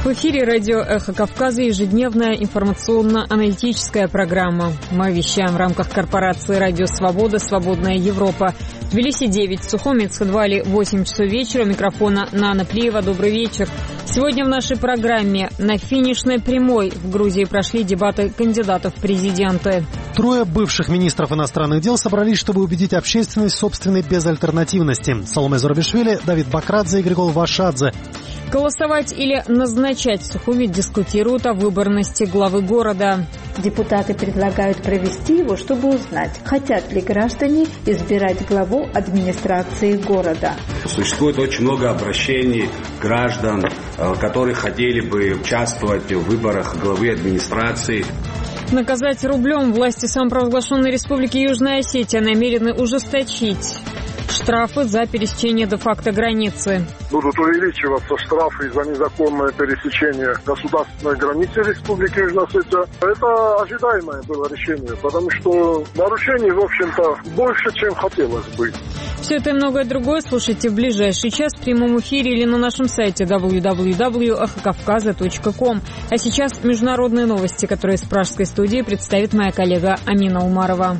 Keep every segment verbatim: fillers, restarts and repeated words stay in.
В эфире радио «Эхо Кавказа» ежедневная информационно-аналитическая программа. Мы вещаем в рамках корпорации «Радио Свобода», «Свободная Европа». В Тбилиси девять, в Сухуми, Цхадвали восемь часов вечера. У микрофона Нана Плиева. Добрый вечер. Сегодня в нашей программе на финишной прямой в Грузии прошли дебаты кандидатов в президенты. Трое бывших министров иностранных дел собрались, чтобы убедить общественность в собственной безальтернативности. Саломе Зурабишвили, Давид Бакрадзе и Григол Вашадзе. Голосовать или назначать в Сухуми дискутируют о выборности главы города. Депутаты предлагают провести его, чтобы узнать, хотят ли граждане избирать главу администрации города. Существует очень много обращений граждан, которые хотели бы участвовать в выборах главы администрации. Наказать рублем власти самопровозглашенной республики Южная Осетия намерены ужесточить штрафы за пересечение де-факто границы. Будут увеличиваться штрафы за незаконное пересечение государственной границы Республики Южная Осетия. Это ожидаемое было решение, потому что нарушений, в общем-то, больше, чем хотелось бы. Все это и многое другое слушайте в ближайший час в прямом эфире или на нашем сайте дабл ю дабл ю дабл ю точка эхо кавказа точка ком. А сейчас международные новости, которые из пражской студии представит моя коллега Амина Умарова.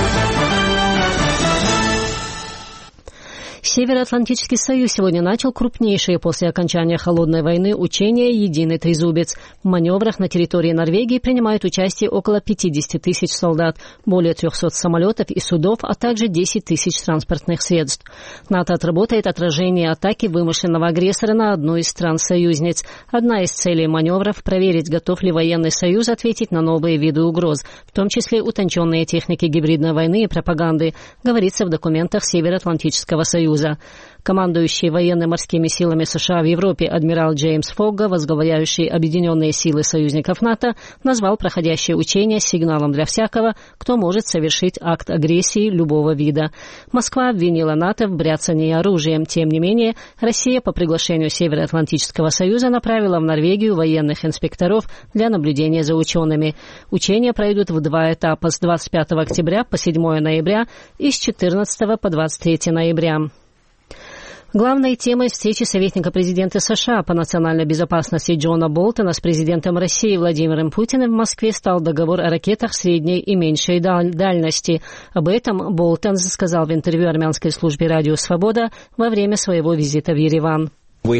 Североатлантический союз сегодня начал крупнейшие после окончания холодной войны учения «Единый трезубец». В маневрах на территории Норвегии принимают участие около пятьдесят тысяч солдат, более трехсот самолетов и судов, а также десять тысяч транспортных средств. НАТО отработает отражение атаки вымышленного агрессора на одну из стран-союзниц. Одна из целей маневров – проверить, готов ли военный союз ответить на новые виды угроз, в том числе утонченные техники гибридной войны и пропаганды, говорится в документах Североатлантического союза. Командующий военно-морскими силами США в Европе адмирал Джеймс Фогга, возглавляющий объединенные силы союзников НАТО, назвал проходящее учение сигналом для всякого, кто может совершить акт агрессии любого вида. Москва обвинила НАТО в бряцании оружием. Тем не менее, Россия по приглашению Североатлантического союза направила в Норвегию военных инспекторов для наблюдения за учеными. Учения пройдут в два этапа с двадцать пятого октября по седьмого ноября и с четырнадцатого по двадцать третьего ноября. Главной темой встречи советника президента США по национальной безопасности Джона Болтона с президентом России Владимиром Путиным в Москве стал договор о ракетах средней и меньшей дальности. Об этом Болтон сказал в интервью армянской службе «Радио Свобода» во время своего визита в Ереван. У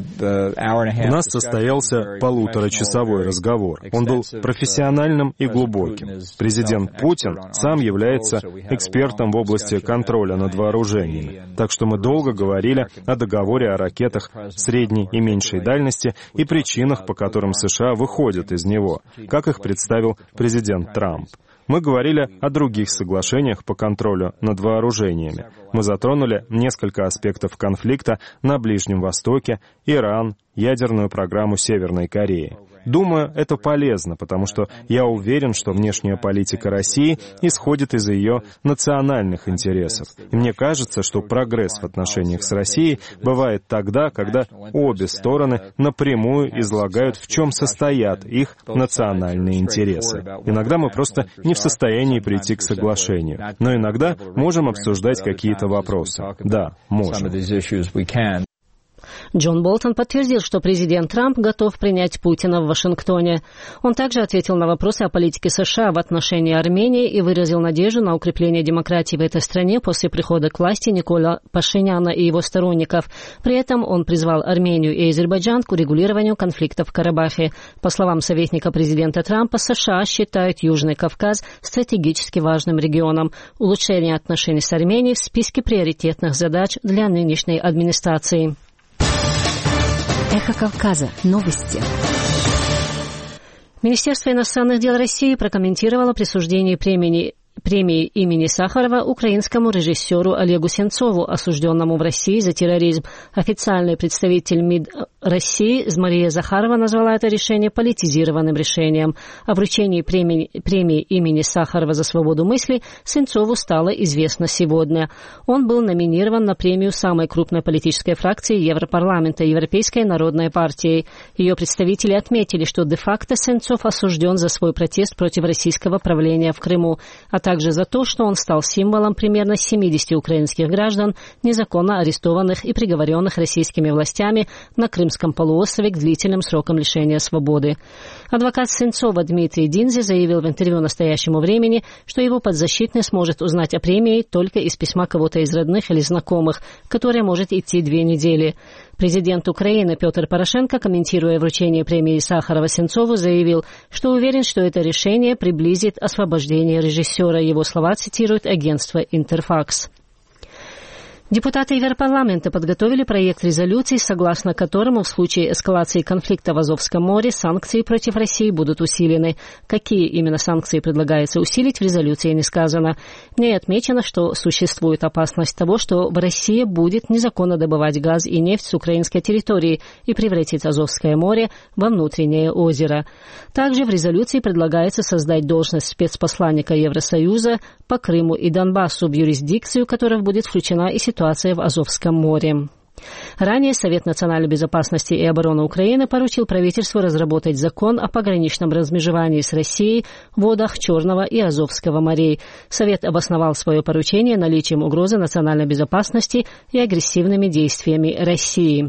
нас состоялся полуторачасовой разговор. Он был профессиональным и глубоким. Президент Путин сам является экспертом в области контроля над вооружениями. Так что мы долго говорили о договоре о ракетах средней и меньшей дальности и причинах, по которым США выходят из него, как их представил президент Трамп. Мы говорили о других соглашениях по контролю над вооружениями. Мы затронули несколько аспектов конфликта на Ближнем Востоке, Иран, ядерную программу Северной Кореи. Думаю, это полезно, потому что я уверен, что внешняя политика России исходит из ее национальных интересов. И мне кажется, что прогресс в отношениях с Россией бывает тогда, когда обе стороны напрямую излагают, в чем состоят их национальные интересы. Иногда мы просто не в состоянии прийти к соглашению, но иногда можем обсуждать какие-то вопросы. Да, можем. Джон Болтон подтвердил, что президент Трамп готов принять Путина в Вашингтоне. Он также ответил на вопросы о политике США в отношении Армении и выразил надежду на укрепление демократии в этой стране после прихода к власти Николя Пашиняна и его сторонников. При этом он призвал Армению и Азербайджан к урегулированию конфликта в Карабахе. По словам советника президента Трампа, США считают Южный Кавказ стратегически важным регионом. Улучшение отношений с Арменией в списке приоритетных задач для нынешней администрации. Эхо Кавказа. Новости. Министерство иностранных дел России прокомментировало присуждение премии премии имени Сахарова украинскому режиссеру Олегу Сенцову, осужденному в России за терроризм. Официальный представитель МИД России Мария Захарова назвала это решение политизированным решением. О вручении премии, премии имени Сахарова за свободу мысли Сенцову стало известно сегодня. Он был номинирован на премию самой крупной политической фракции Европарламента Европейской народной партии. Ее представители отметили, что де-факто Сенцов осужден за свой протест против российского правления в Крыму, а также за то, что он стал символом примерно семидесяти украинских граждан, незаконно арестованных и приговоренных российскими властями на крымском Крымском полуострове к длительным срокам лишения свободы. Адвокат Сенцова Дмитрий Динзи заявил в интервью «Настоящему времени», что его подзащитный сможет узнать о премии только из письма кого-то из родных или знакомых, которое может идти две недели. Президент Украины Петр Порошенко, комментируя вручение премии Сахарова Сенцову, заявил, что уверен, что это решение приблизит освобождение режиссера. Его слова цитирует агентство «Интерфакс». Депутаты Европарламента подготовили проект резолюции, согласно которому в случае эскалации конфликта в Азовском море санкции против России будут усилены. Какие именно санкции предлагается усилить, в резолюции не сказано. В ней отмечено, что существует опасность того, что в России будет незаконно добывать газ и нефть с украинской территории и превратить Азовское море во внутреннее озеро. Также в резолюции предлагается создать должность спецпосланника Евросоюза по Крыму и Донбассу, в юрисдикцию которой будет включена и ситуация в Азовском море. Ранее Совет национальной безопасности и обороны Украины поручил правительству разработать закон о пограничном размежевании с Россией в водах Черного и Азовского морей. Совет обосновал свое поручение наличием угрозы национальной безопасности и агрессивными действиями России.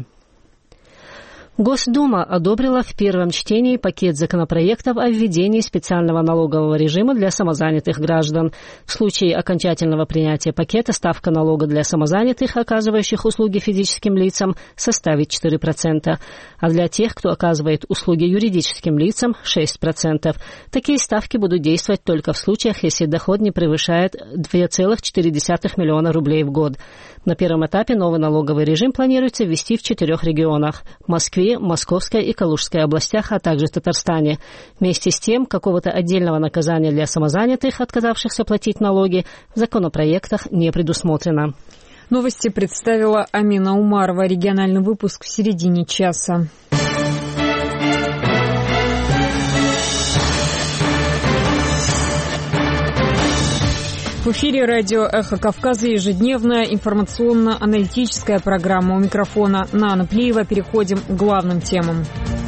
Госдума одобрила в первом чтении пакет законопроектов о введении специального налогового режима для самозанятых граждан. В случае окончательного принятия пакета ставка налога для самозанятых, оказывающих услуги физическим лицам, составит четыре процента, а для тех, кто оказывает услуги юридическим лицам, шесть процентов. Такие ставки будут действовать только в случаях, если доход не превышает два целых четыре десятых миллиона рублей в год. На первом этапе новый налоговый режим планируется ввести в четырех регионах – Москве, Московской и Калужской областях, а также в Татарстане. Вместе с тем, какого-то отдельного наказания для самозанятых, отказавшихся платить налоги, в законопроектах не предусмотрено. Новости представила Амина Умарова. Региональный выпуск в середине часа. В эфире радио «Эхо Кавказа» ежедневная информационно-аналитическая программа. У микрофона Нана Плиева. Переходим к главным темам.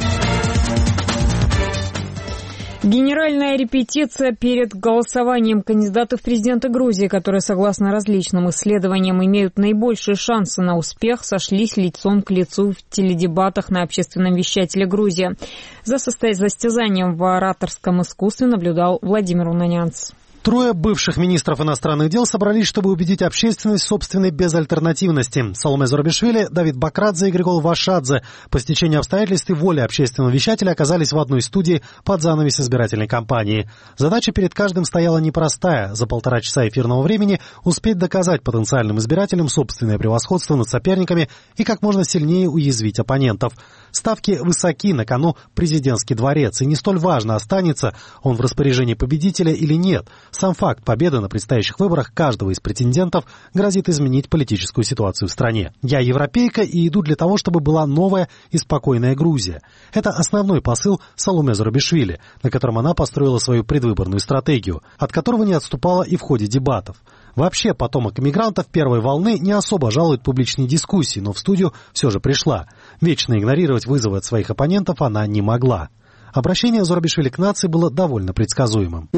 Генеральная репетиция перед голосованием кандидатов в президенты Грузии, которые, согласно различным исследованиям, имеют наибольшие шансы на успех, сошлись лицом к лицу в теледебатах на общественном вещателе «Грузия». За состязанием в ораторском искусстве наблюдал Владимир Унанянц. Трое бывших министров иностранных дел собрались, чтобы убедить общественность в собственной безальтернативности. Саломе Зурабишвили, Давид Бакрадзе и Григол Вашадзе по стечению обстоятельств и воли общественного вещателя оказались в одной студии под занавес избирательной кампании. Задача перед каждым стояла непростая. За полтора часа эфирного времени успеть доказать потенциальным избирателям собственное превосходство над соперниками и как можно сильнее уязвить оппонентов. Ставки высоки, на кону президентский дворец, и не столь важно, останется он в распоряжении победителя или нет. Сам факт победы на предстоящих выборах каждого из претендентов грозит изменить политическую ситуацию в стране. Я европейка и иду для того, чтобы была новая и спокойная Грузия. Это основной посыл Саломе Зурабишвили, на котором она построила свою предвыборную стратегию, от которого не отступала и в ходе дебатов. Вообще, потомок иммигрантов первой волны не особо жалует публичные дискуссии, но в студию все же пришла. Вечно игнорировать вызовы от своих оппонентов она не могла. Обращение Зурабишвили к нации было довольно предсказуемым.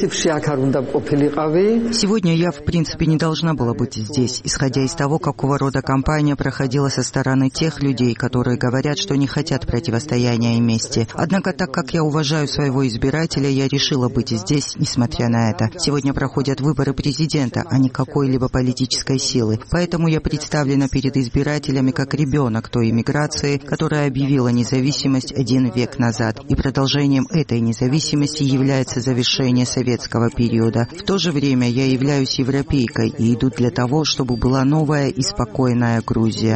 Сегодня я, в принципе, не должна была быть здесь, исходя из того, какого рода кампания проходила со стороны тех людей, которые говорят, что не хотят противостояния и мести. Однако, так как я уважаю своего избирателя, я решила быть здесь, несмотря на это. Сегодня проходят выборы президента, а не какой-либо политической силы. Поэтому я представлена перед избирателями как ребенок той иммиграции, которая объявила независимость один век назад. И продолжением этой независимости является завершение советского периода. В то же время я являюсь европейкой и иду для того, чтобы была новая и спокойная Грузия.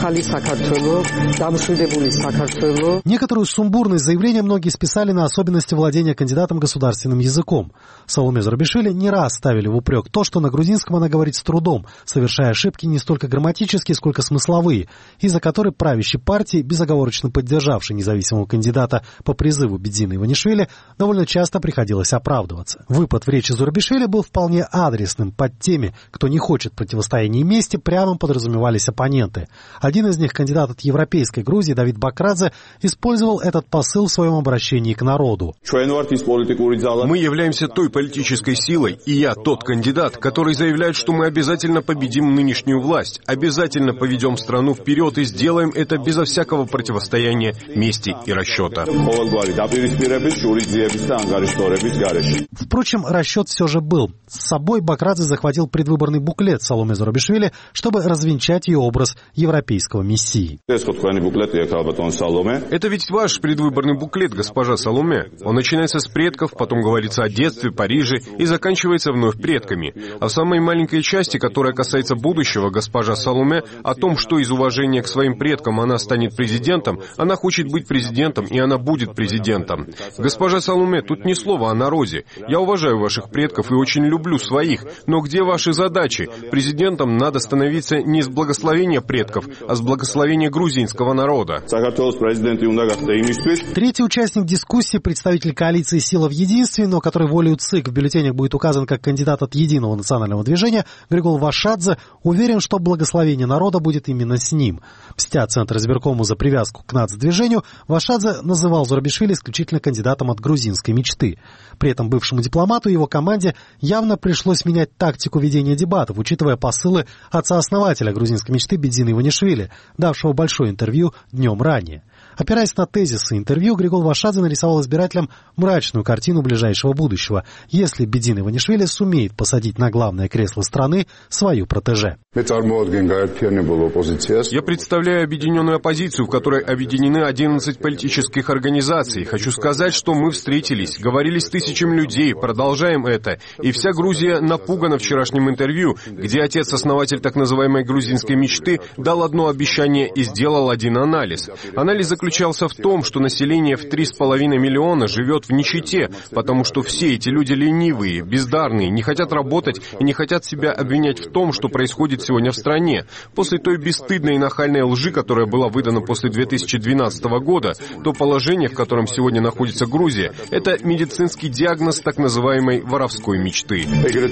Некоторую сумбурность заявления многие списали на особенности владения кандидатом государственным языком. Саломе Зурабишвили не раз ставили в упрек то, что на грузинском она говорит с трудом, совершая ошибки не столько грамматические, сколько смысловые, из-за которой правящей партии, безоговорочно поддержавшей независимого кандидата по призыву, призыву Бедзины Иванишвили довольно часто приходилось оправдываться. Выпад в речи Зурабишвили был вполне адресным. Под теми, кто не хочет противостояния и мести, прямо подразумевались оппоненты. Один из них, кандидат от Европейской Грузии Давид Бакрадзе, использовал этот посыл в своем обращении к народу. Мы являемся той политической силой, и я тот кандидат, который заявляет, что мы обязательно победим нынешнюю власть, обязательно поведем страну вперед и сделаем это безо всякого противостояния, мести и расчета. Впрочем, расчет все же был. С собой Бакрадзе захватил предвыборный буклет Саломе Зурабишвили, чтобы развенчать ее образ европейского мессии. Это ведь ваш предвыборный буклет, госпожа Саломе. Он начинается с предков, потом говорится о детстве, Париже и заканчивается вновь предками. А в самой маленькой части, которая касается будущего, госпожа Саломе, о том, что из уважения к своим предкам она станет президентом, она хочет быть президентом, и она будет президентом. Госпожа Саломе, тут ни слова о народе. Я уважаю ваших предков и очень люблю своих, но где ваши задачи? Президентом надо становиться не с благословения предков, а с благословения грузинского народа. Третий участник дискуссии, представитель коалиции «Сила в единстве», но который волею ЦИК в бюллетенях будет указан как кандидат от Единого национального движения, Григол Вашадзе, уверен, что благословение народа будет именно с ним. Мстя Центр избиркому за привязку к нацдвижению, Вашадзе называл Зурабишвили исключительно кандидатом от грузинской мечты. При этом бывшему дипломату и его команде явно пришлось менять тактику ведения дебатов, учитывая посылы отца-основателя грузинской мечты Бедзины Иванишвили, давшего большое интервью днем ранее. Опираясь на тезисы интервью, Григол Вашадзе нарисовал избирателям мрачную картину ближайшего будущего, если Бедзина Иванишвили сумеет посадить на главное кресло страны свою протеже. Я представляю объединенную оппозицию, в которой объединены одиннадцать политических организаций. Хочу сказать, что мы встретились, говорили с тысячами людей, продолжаем это. И вся Грузия напугана вчерашним интервью, где отец-основатель так называемой грузинской мечты дал одно обещание и сделал один анализ. Анализ заключался в том, что население в три с половиной миллиона живет в нищете, потому что все эти люди ленивые, бездарные, не хотят работать и не хотят себя обвинять в том, что происходит сегодня в стране. После той бесстыдной и нахальной лжи, которая была выдана после две тысячи двенадцатого года, то положение, в котором сегодня находится Грузия, это медицинский диагноз так называемой воровской мечты.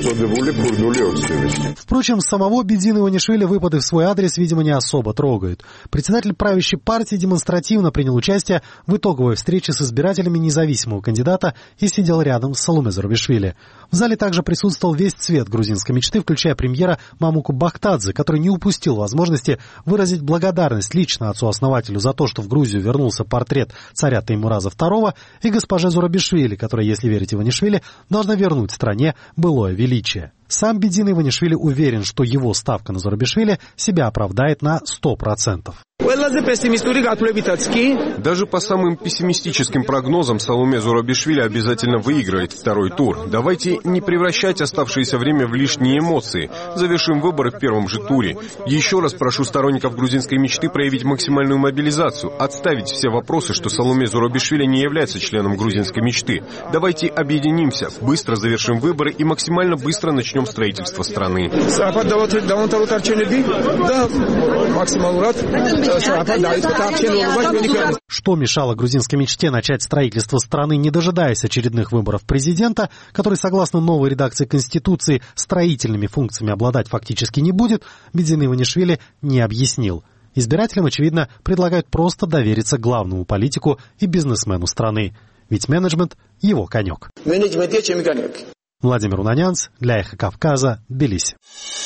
Впрочем, самого Бедзины Иванишвили выпады в свой адрес, видимо, не особо трогают. Председатель правящей партии демонстративно принял участие в итоговой встрече с избирателями независимого кандидата и сидел рядом с Саломе Зурабишвили. В зале также присутствовал весь цвет грузинской мечты, включая премьера Мамуку Бахтадзе, который не упустил возможности выразить благодарность лично отцу-основателю за то, что в Грузию вернулся портрет царя Теймураза второго, и госпоже Зурабишвили, которая, если верить Иванишвили, должна вернуть стране былое величие. Сам Бедзина Иванишвили уверен, что его ставка на Зурабишвили себя оправдает на сто процентов. Даже по самым пессимистическим прогнозам Саломе Зурабишвили обязательно выиграет второй тур. Давайте не превращать оставшееся время в лишние эмоции. Завершим выборы в первом же туре. Еще раз прошу сторонников грузинской мечты проявить максимальную мобилизацию, отставить все вопросы, что Саломе Зурабишвили не является членом грузинской мечты. Давайте объединимся, быстро завершим выборы и максимально быстро начнем строительство страны. Что мешало грузинской мечте начать строительство страны, не дожидаясь очередных выборов президента, который, согласно новой редакции Конституции, строительными функциями обладать фактически не будет, Бедзина Иванишвили не объяснил. Избирателям, очевидно, предлагают просто довериться главному политику и бизнесмену страны. Ведь менеджмент – его конек. Владимир Унанянц для «Эхо Кавказа», Тбилиси.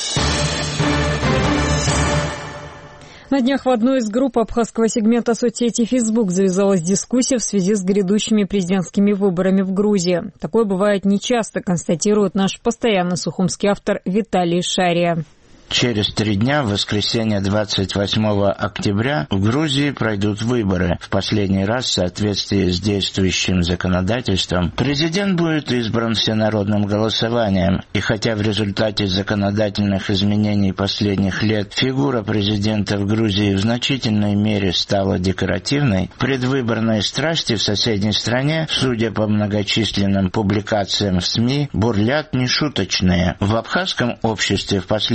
На днях в одной из групп абхазского сегмента соцсети Facebook завязалась дискуссия в связи с грядущими президентскими выборами в Грузии. Такое бывает нечасто, констатирует наш постоянный сухумский автор Виталий Шария. Через три дня, в воскресенье двадцать восьмого октября, в Грузии пройдут выборы. В последний раз, в соответствии с действующим законодательством, президент будет избран всенародным голосованием. И хотя в результате законодательных изменений последних лет фигура президента в Грузии в значительной мере стала декоративной, предвыборные страсти в соседней стране, судя по многочисленным публикациям в СМИ, бурлят нешуточные. В абхазском обществе в последние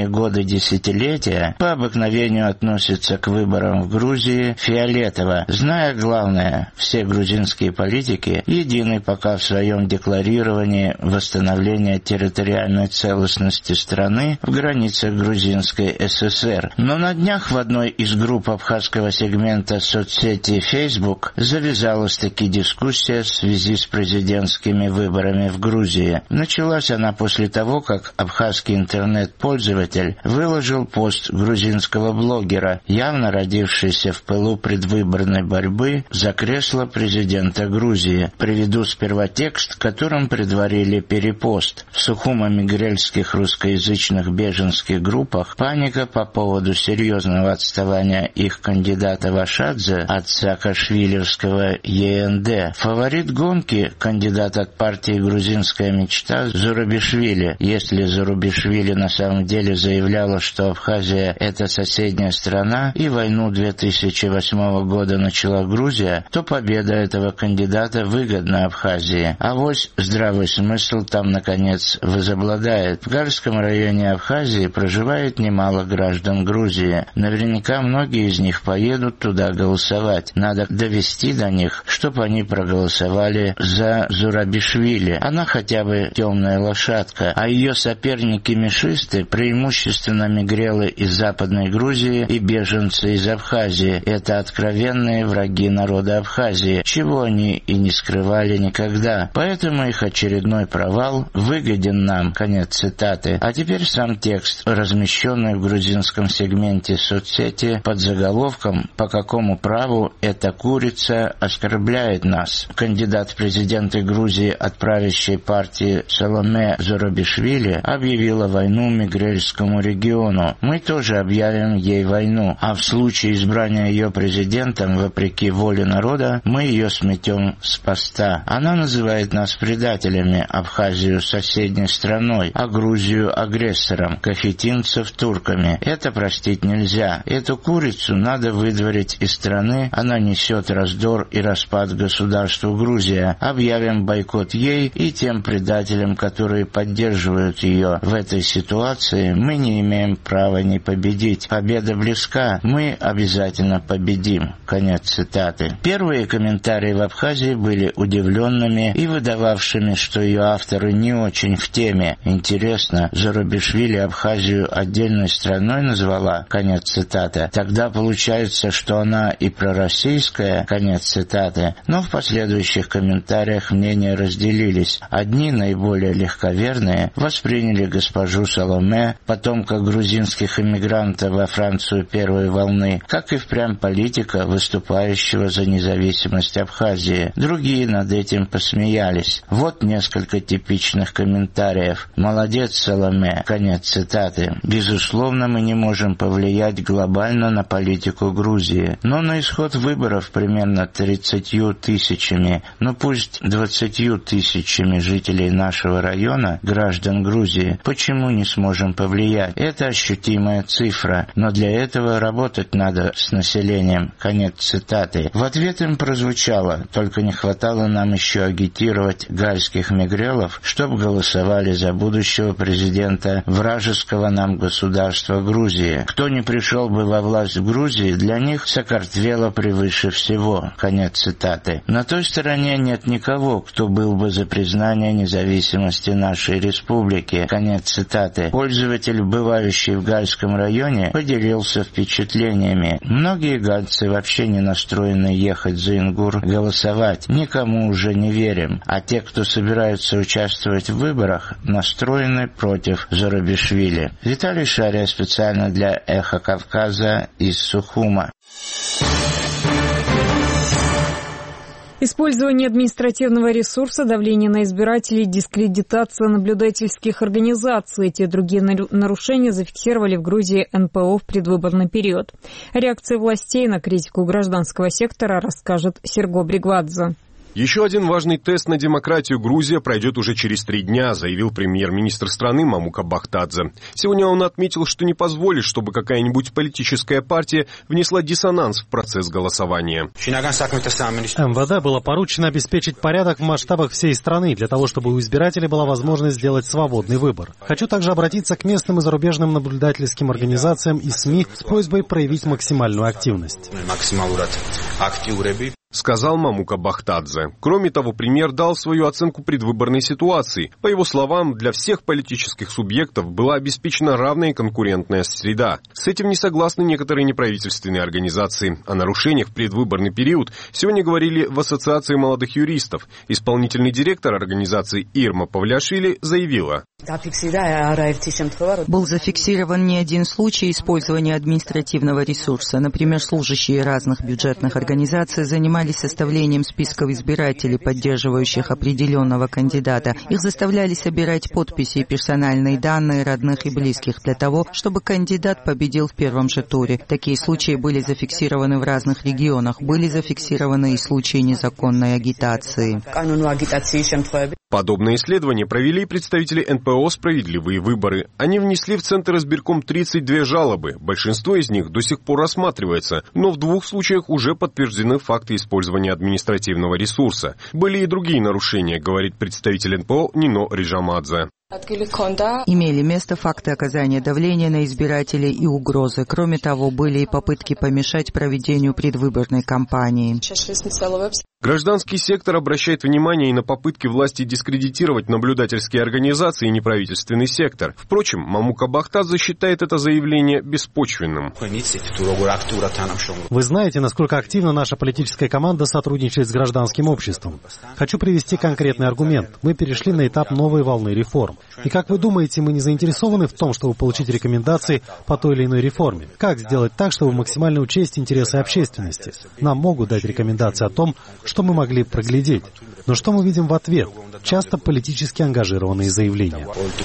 годы десятилетия по обыкновению относится к выборам в Грузии фиолетово, зная главное, все грузинские политики едины пока в своем декларировании восстановления территориальной целостности страны в границах Грузинской ССР. Но на днях в одной из групп абхазского сегмента соцсети Facebook завязалась таки дискуссия в связи с президентскими выборами в Грузии. Началась она после того, как абхазский интернет-пользователь выложил пост грузинского блогера, явно родившийся в пылу предвыборной борьбы за кресло президента Грузии. Приведу сперва текст, которым предварили перепост. В сухумо-мигрельских русскоязычных беженских группах паника по поводу серьезного отставания их кандидата Вашадзе от саакашвилевского Е Н Д. Фаворит гонки — кандидат от партии «Грузинская мечта» Зурабишвили. Если Зурабишвили на самом деле заявляла, что Абхазия — это соседняя страна, и войну две тысячи восьмого года начала Грузия, то победа этого кандидата выгодна Абхазии. Авось здравый смысл там, наконец, возобладает. В Гальском районе Абхазии проживает немало граждан Грузии. Наверняка многие из них поедут туда голосовать. Надо довести до них, чтобы они проголосовали за Зурабишвили. Она хотя бы темная лошадка, а ее соперники-мешисты преимущественно мигрелы из Западной Грузии и беженцы из Абхазии. Это откровенные враги народа Абхазии, чего они и не скрывали никогда. Поэтому их очередной провал выгоден нам. Конец цитаты. А теперь сам текст, размещенный в грузинском сегменте соцсети под заголовком «По какому праву эта курица оскорбляет нас?». Кандидат в президенты Грузии от правящей партии Саломе Зурабишвили объявила войну Мигрельскому региону. Мы тоже объявим ей войну, а в случае избрания ее президентом, вопреки воле народа, мы ее сметем с поста. Она называет нас предателями, Абхазию соседней страной, а Грузию агрессором, кахетинцев турками. Это простить нельзя. Эту курицу надо выдворить из страны, она несет раздор и распад государства Грузия. Объявим бойкот ей и тем предателям, которые поддерживают ее. В этой ситуации мы не имеем права не победить. Победа близка, мы обязательно победим. Конец цитаты. Первые комментарии в Абхазии были удивленными и выдававшими, что ее авторы не очень в теме. Интересно, Зурабишвили Абхазию отдельной страной назвала? Конец цитаты. Тогда получается, что она и пророссийская? Конец цитаты. Но в последующих комментариях мнения разделились. Одни, наиболее легковерные, восприняли госпожу Саломе, потомка грузинских эмигрантов во Францию первой волны, как и впрямь политика, выступающего за независимость Абхазии. Другие над этим посмеялись. Вот несколько типичных комментариев. «Молодец, Саломе». Конец цитаты. Безусловно, мы не можем повлиять глобально на политику Грузии, но на исход выборов примерно тридцатью тысячами, ну пусть двадцатью тысячами жителей нашего района, граждан Грузии, почему не сможем повлиять? Это ощутимая цифра, но для этого работать надо с населением. Конец цитаты. В ответ им прозвучало: только не хватало нам еще агитировать гальских мигрелов, чтобы голосовали за будущего президента вражеского нам государства Грузии. Кто не пришел бы во власть в Грузии, для них Саакартвело превыше всего. Конец цитаты. На той стороне нет никого, кто был бы за признание независимости нашей республики. Конец цитаты. Пользователь, бывающий в Гальском районе, поделился впечатлениями. Многие гальцы вообще не настроены ехать за Ингур голосовать. Никому уже не верим. А те, кто собираются участвовать в выборах, настроены против Зурабишвили. Виталий Шария специально для «Эхо Кавказа» из Сухума. Использование административного ресурса, давление на избирателей, дискредитация наблюдательских организаций. Эти и другие нарушения зафиксировали в Грузии эн пэ о в предвыборный период. О реакции властей на критику гражданского сектора расскажет Серго Бригвадзе. Еще один важный тест на демократию Грузия пройдет уже через три дня, заявил премьер-министр страны Мамука Бахтадзе. Сегодня он отметил, что не позволит, чтобы какая-нибудь политическая партия внесла диссонанс в процесс голосования. эм вэ дэ было поручено обеспечить порядок в масштабах всей страны для того, чтобы у избирателей была возможность сделать свободный выбор. Хочу также обратиться к местным и зарубежным наблюдательским организациям и СМИ с просьбой проявить максимальную активность. Сказал Мамука Бахтадзе. Кроме того, премьер дал свою оценку предвыборной ситуации. По его словам, для всех политических субъектов была обеспечена равная конкурентная среда. С этим не согласны некоторые неправительственные организации. О нарушениях в предвыборный период сегодня говорили в Ассоциации молодых юристов. Исполнительный директор организации Ирма Павляшвили заявила. Был зафиксирован не один случай использования административного ресурса. Например, служащие разных бюджетных организаций занимались составлением списков избирателей, поддерживающих определенного кандидата. Их заставляли собирать подписи и персональные данные родных и близких для того, чтобы кандидат победил в первом же туре. Такие случаи были зафиксированы в разных регионах. Были зафиксированы и случаи незаконной агитации. Подобное исследование провели представители эн пэ о «Справедливые выборы». Они внесли в Центр избирком тридцать две жалобы. Большинство из них до сих пор рассматривается, но в двух случаях уже подтверждены факты использования административного ресурса. Были и другие нарушения, говорит представитель эн пэ о Нино Рижамадзе. Имели место факты оказания давления на избирателей и угрозы. Кроме того, были и попытки помешать проведению предвыборной кампании. Гражданский сектор обращает внимание и на попытки власти дискредитировать наблюдательские организации и неправительственный сектор. Впрочем, Мамука Бахтадзе считает это заявление беспочвенным. Вы знаете, насколько активно наша политическая команда сотрудничает с гражданским обществом. Хочу привести конкретный аргумент. Мы перешли на этап новой волны реформ. И как вы думаете, мы не заинтересованы в том, чтобы получить рекомендации по той или иной реформе? Как сделать так, чтобы максимально учесть интересы общественности? Нам могут дать рекомендации о том, что мы могли проглядеть. Но что мы видим в ответ? Часто политически ангажированные заявления.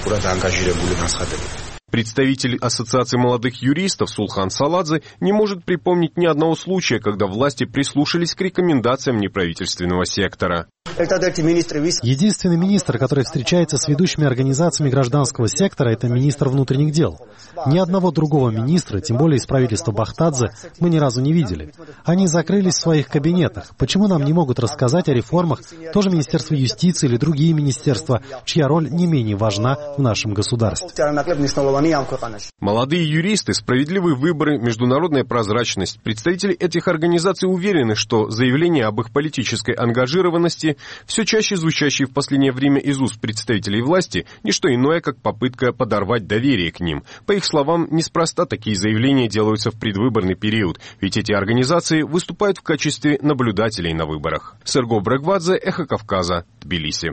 Представитель Ассоциации молодых юристов Сулхан Саладзе не может припомнить ни одного случая, когда власти прислушались к рекомендациям неправительственного сектора. Единственный министр, который встречается с ведущими организациями гражданского сектора, это министр внутренних дел. Ни одного другого министра, тем более из правительства Бахтадзе, мы ни разу не видели. Они закрылись в своих кабинетах. Почему нам не могут рассказать о реформах тоже Министерство юстиции или другие министерства, чья роль не менее важна в нашем государстве? Молодые юристы, справедливые выборы, международная прозрачность. Представители этих организаций уверены, что заявления об их политической ангажированности, все чаще звучащие в последнее время из уст представителей власти, не что иное, как попытка подорвать доверие к ним. По их словам, неспроста такие заявления делаются в предвыборный период, ведь эти организации выступают в качестве наблюдателей на выборах. Серго Брегвадзе, Эхо Кавказа, Тбилиси.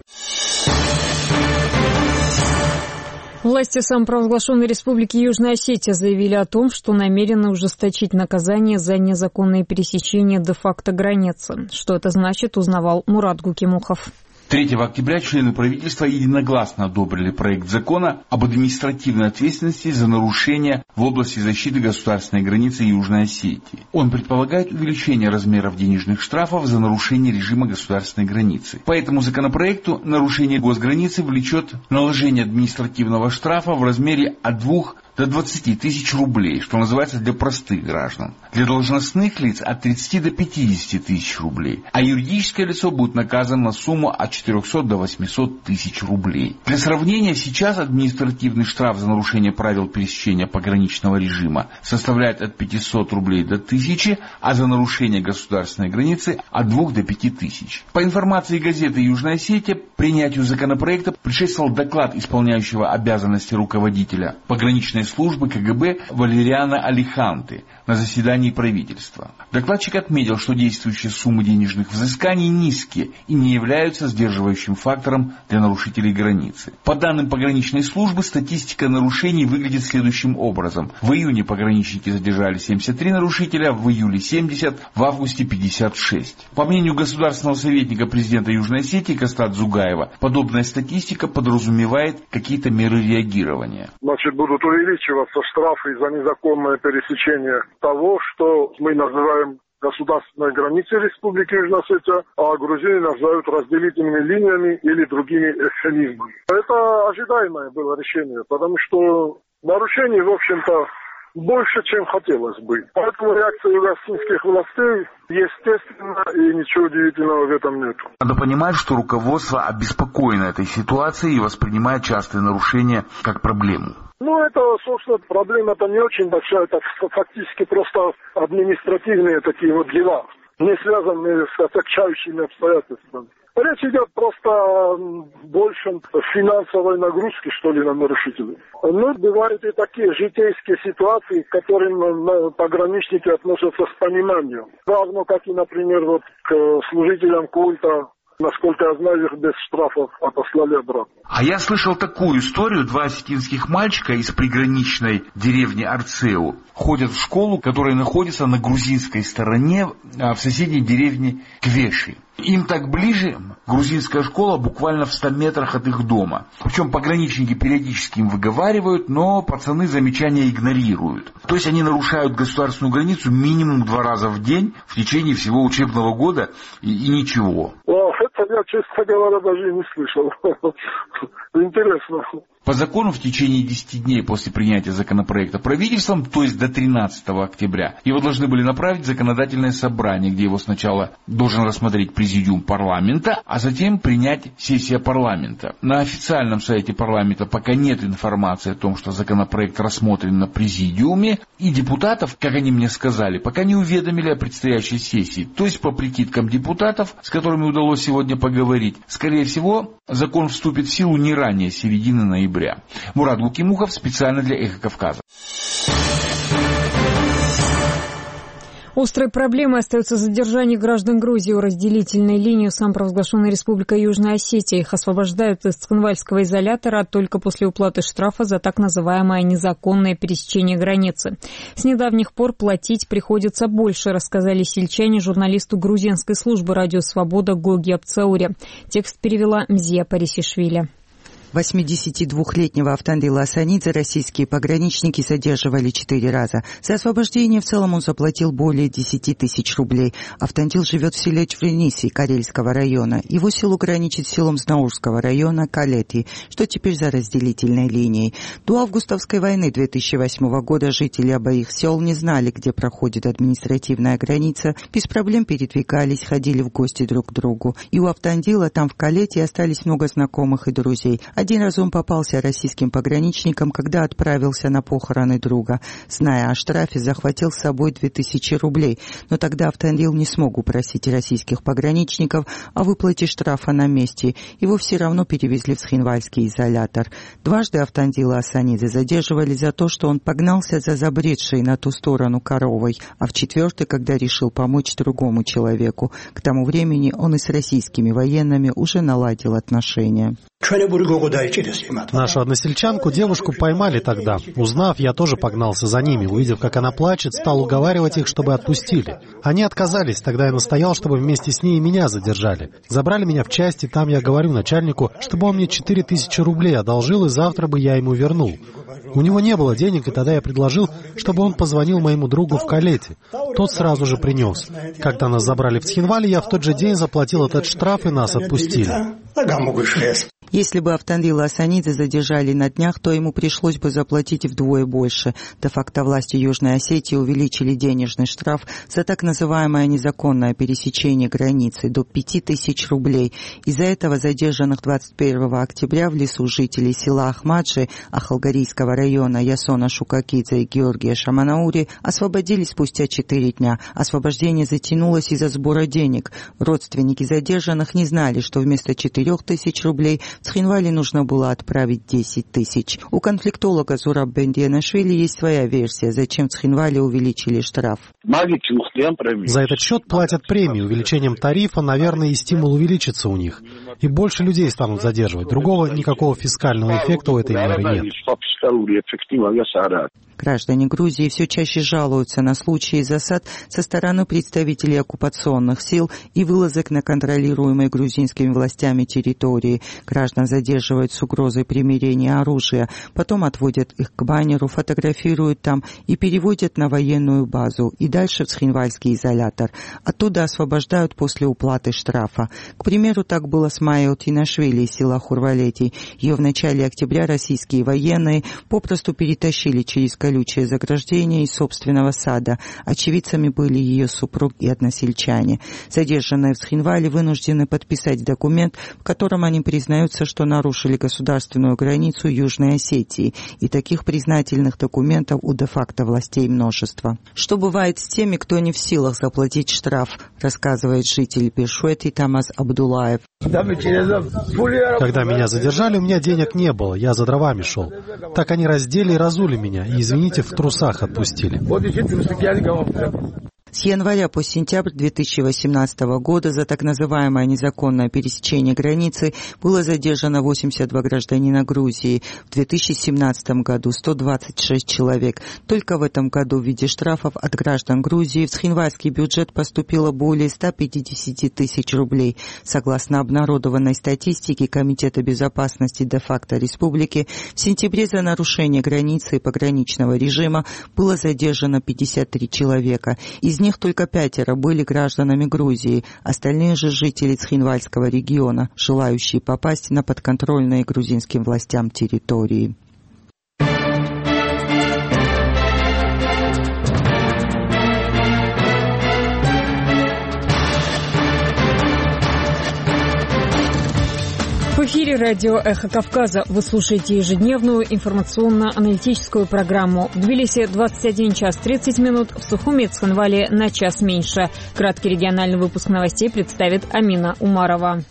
Власти самопровозглашенной Республики Южная Осетия заявили о том, что намерены ужесточить наказание за незаконное пересечение де-факто границы. Что это значит, узнавал Мурат Гукимухов. третьего октября члены правительства единогласно одобрили проект закона об административной ответственности за нарушения в области защиты государственной границы Южной Осетии. Он предполагает увеличение размеров денежных штрафов за нарушение режима государственной границы. По этому законопроекту нарушение госграницы влечет наложение административного штрафа в размере от двух до двадцати тысяч рублей, что называется для простых граждан. Для должностных лиц от тридцати до пятидесяти тысяч рублей. А юридическое лицо будет наказано на сумму от четырехсот до восьмисот тысяч рублей. Для сравнения, сейчас административный штраф за нарушение правил пересечения пограничного режима составляет от пятисот рублей до тысячи, а за нарушение государственной границы от двух до пяти тысяч. По информации газеты «Южная Осетия», принятию законопроекта предшествовал доклад исполняющего обязанности руководителя пограничной службы ка гэ бэ Валериана Алиханты на заседании правительства. Докладчик отметил, что действующие суммы денежных взысканий низкие и не являются сдерживающим фактором для нарушителей границы. По данным пограничной службы, статистика нарушений выглядит следующим образом. В июне пограничники задержали семьдесят три нарушителя, в июле семьдесят, в августе пятьдесят шесть. По мнению государственного советника президента Южной Осетии Костат Зугаева, подобная статистика подразумевает какие-то меры реагирования. Значит, будут увеличиваться штрафы за незаконное пересечение того, что мы называем государственной границы Республики Южная Осетия, а грузины называют разделительными линиями или другими эвфемизмами. Это ожидаемое было решение, потому что нарушений, в общем-то, больше, чем хотелось бы. Поэтому реакция югославских властей естественна, и ничего удивительного в этом нет. Надо понимать, что руководство обеспокоено этой ситуацией и воспринимает частые нарушения как проблему. Ну, это, собственно, проблема-то не очень большая, это фактически просто административные такие вот дела, не связанные с отягчающими обстоятельствами. Речь идет просто о большем финансовой нагрузке, что ли, на нарушителей. Ну, бывают и такие житейские ситуации, к которым пограничники относятся с пониманием. Равно как и, например, вот к служителям культа. Насколько я знаю, их без штрафов отослали обратно. А я слышал такую историю. Два осетинских мальчика из приграничной деревни Арцеу ходят в школу, которая находится на грузинской стороне, в соседней деревне Квеши. Им так ближе грузинская школа буквально в ста метрах от их дома. Причем пограничники периодически им выговаривают, но пацаны замечания игнорируют. То есть они нарушают государственную границу минимум два раза в день в течение всего учебного года и, и ничего. О, это я, честно говоря, даже и не слышал. Интересно. По закону в течение десяти дней после принятия законопроекта правительством, то есть до тринадцатого октября, его должны были направить в законодательное собрание, где его сначала должен рассмотреть президиум парламента, а затем принять сессия парламента. На официальном сайте парламента пока нет информации о том, что законопроект рассмотрен на президиуме, и депутатов, как они мне сказали, пока не уведомили о предстоящей сессии. То есть, по прикидкам депутатов, с которыми удалось сегодня поговорить, скорее всего, закон вступит в силу не ранее середины ноября. Мурат Гукимухов специально для «Эхо Кавказа». Острой проблемой остается задержание граждан Грузии у разделительной линии самопровозглашенной Республикой Южная Осетия. Их освобождают из Цхинвальского изолятора только после уплаты штрафа за так называемое незаконное пересечение границы. С недавних пор платить приходится больше, рассказали сельчане журналисту грузинской службы «Радио Свобода» Гоги Апцауре. Текст перевела Мзия Парисишвили. восьмидесятидвухлетнего Автандила Асанидзе российские пограничники задерживали четыре раза. За освобождение в целом он заплатил более десяти тысяч рублей. Автандил живет в селе Чврениси Карельского района. Его село граничит с селом Знаурского района Калети, что теперь за разделительной линией. До августовской войны две тысячи восьмого года жители обоих сел не знали, где проходит административная граница, без проблем передвигались, ходили в гости друг к другу. И у Автандила там в Калети остались много знакомых и друзей. Один раз он попался российским пограничникам, когда отправился на похороны друга. Зная о штрафе, захватил с собой две тысячи рублей. Но тогда Автандил не смог упросить российских пограничников о выплате штрафа на месте. Его все равно перевезли в Цхинвальский изолятор. Дважды Автандила Асанидзе задерживали за то, что он погнался за забредшей на ту сторону коровой, а в четвертый, когда решил помочь другому человеку. К тому времени он и с российскими военными уже наладил отношения. Нашу односельчанку, девушку, поймали тогда. Узнав, я тоже погнался за ними. Увидев, как она плачет, стал уговаривать их, чтобы отпустили. Они отказались. Тогда я настоял, чтобы вместе с ней и меня задержали. Забрали меня в часть, и там я говорю начальнику, чтобы он мне четыре тысячи рублей одолжил, и завтра бы я ему вернул. У него не было денег, и тогда я предложил, чтобы он позвонил моему другу в Калете. Тот сразу же принес. Когда нас забрали в Цхинвале, я в тот же день заплатил этот штраф, и нас отпустили. Если бы Автандила Асанидзе задержали на днях, то ему пришлось бы заплатить вдвое больше. Де-факто власти Южной Осетии увеличили денежный штраф за так называемое незаконное пересечение границы до пяти тысяч рублей. Из-за этого задержанных двадцать первого октября в лесу жителей села Ахмаджи Ахалгарийского района Ясона Шукакидзе и Георгия Шаманаури освободили спустя четыре дня. Освобождение затянулось из-за сбора денег. Родственники задержанных не знали, что вместо четырех тысяч рублей в Цхинвале нужно было отправить десять тысяч. У конфликтолога Зураб Бендианашвили есть своя версия, зачем в Цхинвале увеличили штраф. За этот счет платят премии. Увеличением тарифа, наверное, и стимул увеличится у них. И больше людей станут задерживать. Другого никакого фискального эффекта у этой меры нет. Граждане Грузии все чаще жалуются на случаи засад со стороны представителей оккупационных сил и вылазок на контролируемые грузинскими властями территории. Граждан задерживают с угрозой примирения оружия, потом отводят их к баннеру, фотографируют там и переводят на военную базу и дальше в Цхинвальский изолятор. Оттуда освобождают после уплаты штрафа. К примеру, так было с Майей Тинашвили из села Хурвалетий. Ее в начале октября российские военные попросту перетащили через колючее заграждение из собственного сада. Очевидцами были ее супруг и односельчане. Задержанные в Цхинвале вынуждены подписать документ, в котором они признаются, что нарушили государственную границу Южной Осетии. И таких признательных документов у де-факто властей множество. Что бывает с теми, кто не в силах заплатить штраф, рассказывает житель Бешуэти Тамаз Абдулаев. Когда меня задержали, у меня денег не было, я за дровами шел. Так они раздели и разули меня, и, извините, в трусах отпустили. С января по сентябрь две тысячи восемнадцатого года за так называемое незаконное пересечение границы было задержано восемьдесят два гражданина Грузии. В две тысячи семнадцатом году сто двадцать шесть человек. Только в этом году в виде штрафов от граждан Грузии в Цхинвальский бюджет поступило более ста пятидесяти тысяч рублей. Согласно обнародованной статистике Комитета безопасности де-факто республики, в сентябре за нарушение границы и пограничного режима было задержано пятьдесят три человека. Из них только пятеро были гражданами Грузии, остальные же жители Цхинвальского региона, желающие попасть на подконтрольные грузинским властям территории. В эфире радио «Эхо Кавказа». Вы слушаете ежедневную информационно-аналитическую программу. В Тбилиси двадцать один час тридцать минут, в Сухуми и Цхинвале на час меньше. Краткий региональный выпуск новостей представит Амина Умарова.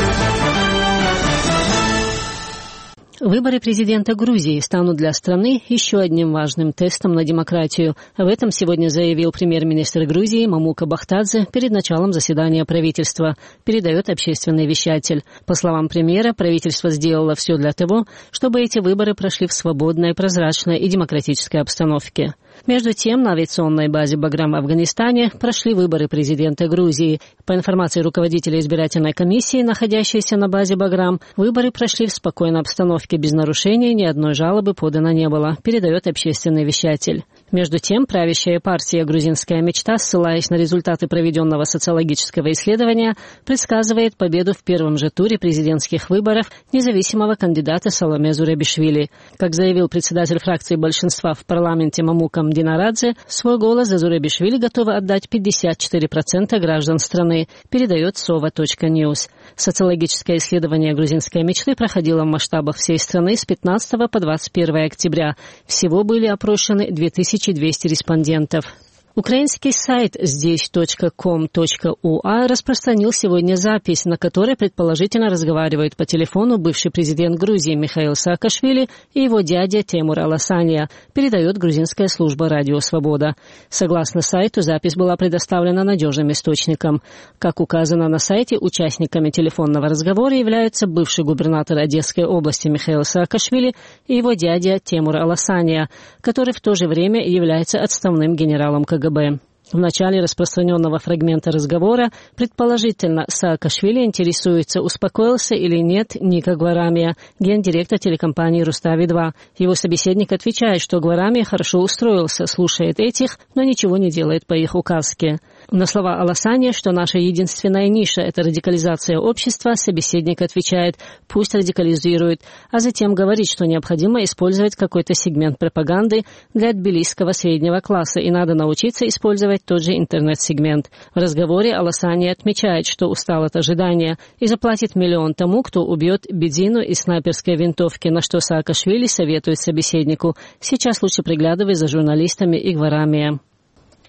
Выборы президента Грузии станут для страны еще одним важным тестом на демократию. Об этом сегодня заявил премьер-министр Грузии Мамука Бахтадзе перед началом заседания правительства, передает общественный вещатель. По словам премьера, правительство сделало все для того, чтобы эти выборы прошли в свободной, прозрачной и демократической обстановке. Между тем, на авиационной базе Баграм в Афганистане прошли выборы президента Грузии. По информации руководителя избирательной комиссии, находящейся на базе Баграм, выборы прошли в спокойной обстановке без нарушений, ни одной жалобы подано не было, передает общественный вещатель. Между тем, правящая партия «Грузинская мечта», ссылаясь на результаты проведенного социологического исследования, предсказывает победу в первом же туре президентских выборов независимого кандидата Саломе Зурабишвили. Как заявил председатель фракции большинства в парламенте Мамукам Динарадзе, свой голос за Зурабишвили готовы отдать пятьдесят четыре процента граждан страны, передает сова точка ньюс. Социологическое исследование «Грузинской мечты» проходило в масштабах всей страны с пятнадцатого по двадцать первое октября. Всего были опрошены две тысячи двести респондентов. Украинский сайт здесь точка ком точка уа распространил сегодня запись, на которой предположительно разговаривают по телефону бывший президент Грузии Михаил Саакашвили и его дядя Темур Аласания, передает грузинская служба «Радио Свобода». Согласно сайту, запись была предоставлена надежным источникам. Как указано на сайте, участниками телефонного разговора являются бывший губернатор Одесской области Михаил Саакашвили и его дядя Темур Аласания, который в то же время является отставным генералом ка гэ бэ. В начале распространенного фрагмента разговора, предположительно, Саакашвили интересуется, успокоился или нет Ника Гварамия, гендиректор телекомпании «Рустави два». Его собеседник отвечает, что Гварамия хорошо устроился, слушает этих, но ничего не делает по их указке. На слова Аласания, что наша единственная ниша – это радикализация общества, собеседник отвечает «пусть радикализирует», а затем говорит, что необходимо использовать какой-то сегмент пропаганды для тбилисского среднего класса и надо научиться использовать тот же интернет-сегмент. В разговоре Аласания отмечает, что устал от ожидания и заплатит миллион тому, кто убьет Бедзину из снайперской винтовки, на что Саакашвили советует собеседнику: «Сейчас лучше приглядывай за журналистами и Гварамия».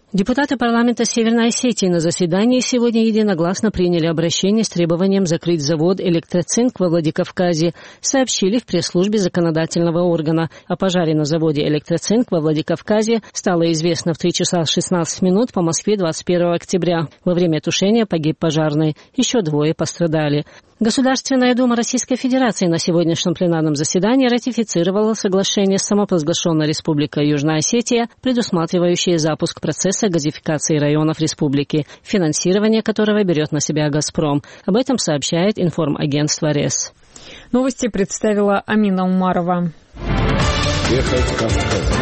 Депутаты парламента Северной Осетии на заседании сегодня единогласно приняли обращение с требованием закрыть завод «Электроцинк» во Владикавказе, сообщили в пресс-службе законодательного органа. О пожаре на заводе «Электроцинк» во Владикавказе стало известно в три часа шестнадцать минут по Москве двадцать первого октября. Во время тушения погиб пожарный. Еще двое пострадали. Государственная дума Российской Федерации на сегодняшнем пленарном заседании ратифицировала соглашение с самопровозглашенной Республикой Южная Осетия, предусматривающее запуск процесса газификации районов республики, финансирование которого берет на себя «Газпром». Об этом сообщает информагентство РЕС. Новости представила Амина Умарова. Ехать Кавказ.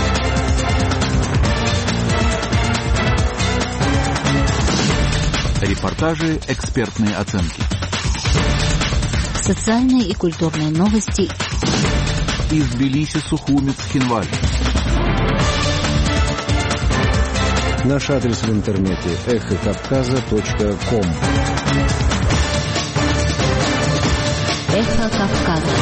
Репортажи, экспертные оценки. Социальные и культурные новости. Из Тбилиси, Сухумец, Хинвали. Наш адрес в интернете эхо кавказа точка ком. Эхо Кавказа.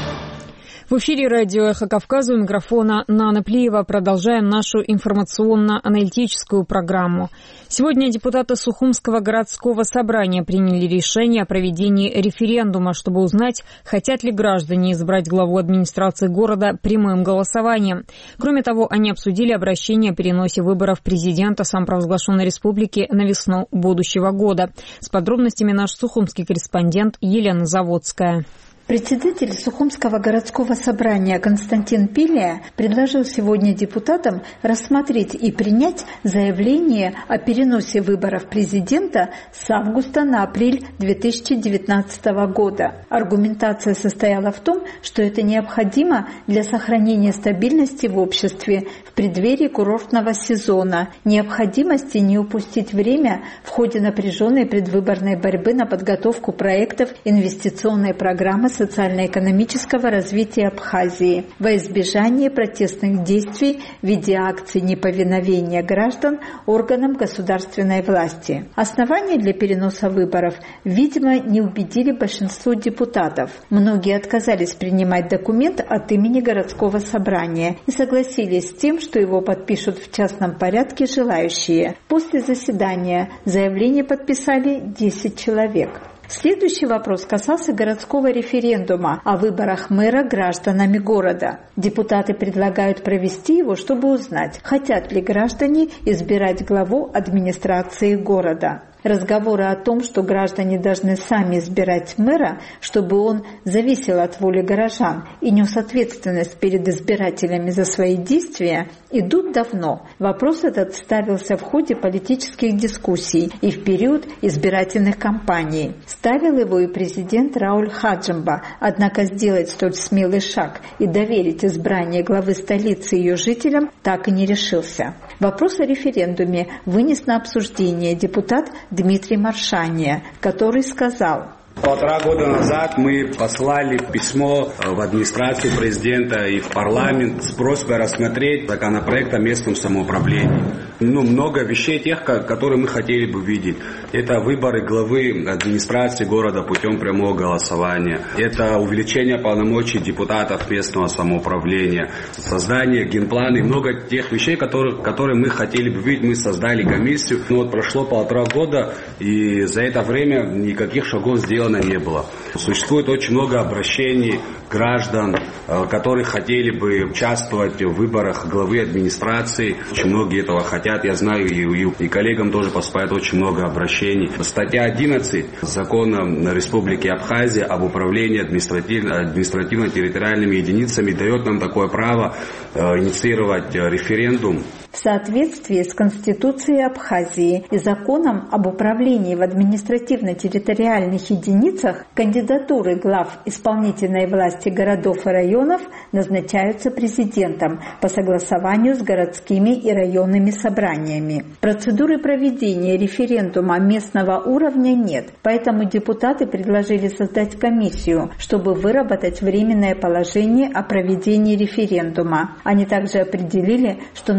В эфире радио «Эхо Кавказа», у микрофона Нана Плиева. Продолжаем нашу информационно-аналитическую программу. Сегодня депутаты Сухумского городского собрания приняли решение о проведении референдума, чтобы узнать, хотят ли граждане избрать главу администрации города прямым голосованием. Кроме того, они обсудили обращение о переносе выборов президента самопровозглашенной республики на весну будущего года. С подробностями наш сухумский корреспондент Елена Заводская. Председатель Сухумского городского собрания Константин Пилия предложил сегодня депутатам рассмотреть и принять заявление о переносе выборов президента с августа на апрель две тысячи девятнадцатого года. Аргументация состояла в том, что это необходимо для сохранения стабильности в обществе в преддверии курортного сезона, необходимости не упустить время в ходе напряженной предвыборной борьбы на подготовку проектов инвестиционной программы социально-экономического развития Абхазии во избежание протестных действий в виде акций неповиновения граждан органам государственной власти. Основания для переноса выборов, видимо, не убедили большинство депутатов. Многие отказались принимать документ от имени городского собрания и согласились с тем, что его подпишут в частном порядке желающие. После заседания заявление подписали десять человек. Следующий вопрос касался городского референдума о выборах мэра гражданами города. Депутаты предлагают провести его, чтобы узнать, хотят ли граждане избирать главу администрации города. Разговоры о том, что граждане должны сами избирать мэра, чтобы он зависел от воли горожан и нес ответственность перед избирателями за свои действия, идут давно. Вопрос этот ставился в ходе политических дискуссий и в период избирательных кампаний. Ставил его и президент Рауль Хаджимба, однако сделать столь смелый шаг и доверить избрание главы столицы ее жителям так и не решился. Вопрос о референдуме вынес на обсуждение депутат Дмитрий Маршания, который сказал: Полтора года назад мы послали письмо в администрацию президента и в парламент с просьбой рассмотреть законопроект о местном самоуправлении. Ну, много вещей тех, которые мы хотели бы видеть. Это выборы главы администрации города путем прямого голосования. Это увеличение полномочий депутатов местного самоуправления. Создание генплана и много тех вещей, которые, которые мы хотели бы видеть. Мы создали комиссию. Ну, вот прошло полтора года, и за это время никаких шагов сделано не было. Существует очень много обращений граждан, которые хотели бы участвовать в выборах главы администрации. Очень многие этого хотят. Я знаю, и, и, и коллегам тоже поступает очень много обращений. Статья одиннадцать Закона Республики Абхазия об управлении административно, административно-территориальными единицами дает нам такое право э, инициировать референдум. В соответствии с Конституцией Абхазии и Законом об управлении в административно-территориальных единицах кандидатуры глав исполнительной власти городов и районов назначаются президентом по согласованию с городскими и районными собраниями. Процедуры проведения референдума местного уровня нет, поэтому депутаты предложили создать комиссию, чтобы выработать временное положение о проведении референдума. Они также определили, что на разработку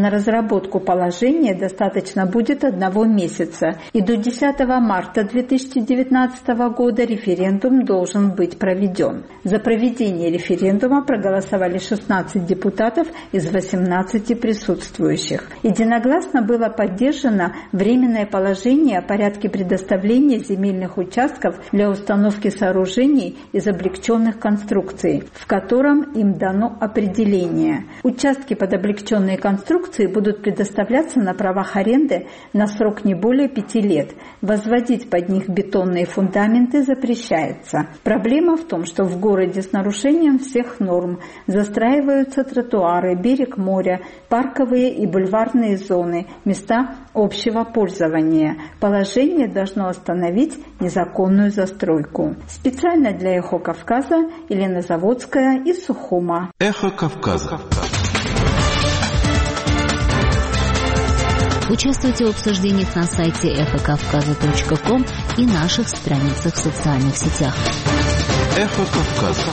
разработку положения достаточно будет одного месяца, и до десятого марта две тысячи девятнадцатого года референдум должен быть проведен. За проведение референдума проголосовали шестнадцать депутатов из восемнадцати присутствующих. Единогласно было поддержано временное положение о порядке предоставления земельных участков для установки сооружений из облегченных конструкций, в котором им дано определение. Участки под облегченные конструкции будут предоставляться на правах аренды на срок не более пяти лет. Возводить под них бетонные фундаменты запрещается. Проблема в том, что в городе с нарушением всех норм застраиваются тротуары, берег моря, парковые и бульварные зоны, места общего пользования. Положение должно остановить незаконную застройку. Специально для «Эхо Кавказа» Елена Заводская из Сухума. Эхо Кавказа. Участвуйте в обсуждениях на сайте эхо кавказа точка ком и наших страницах в социальных сетях. Эхо Кавказа.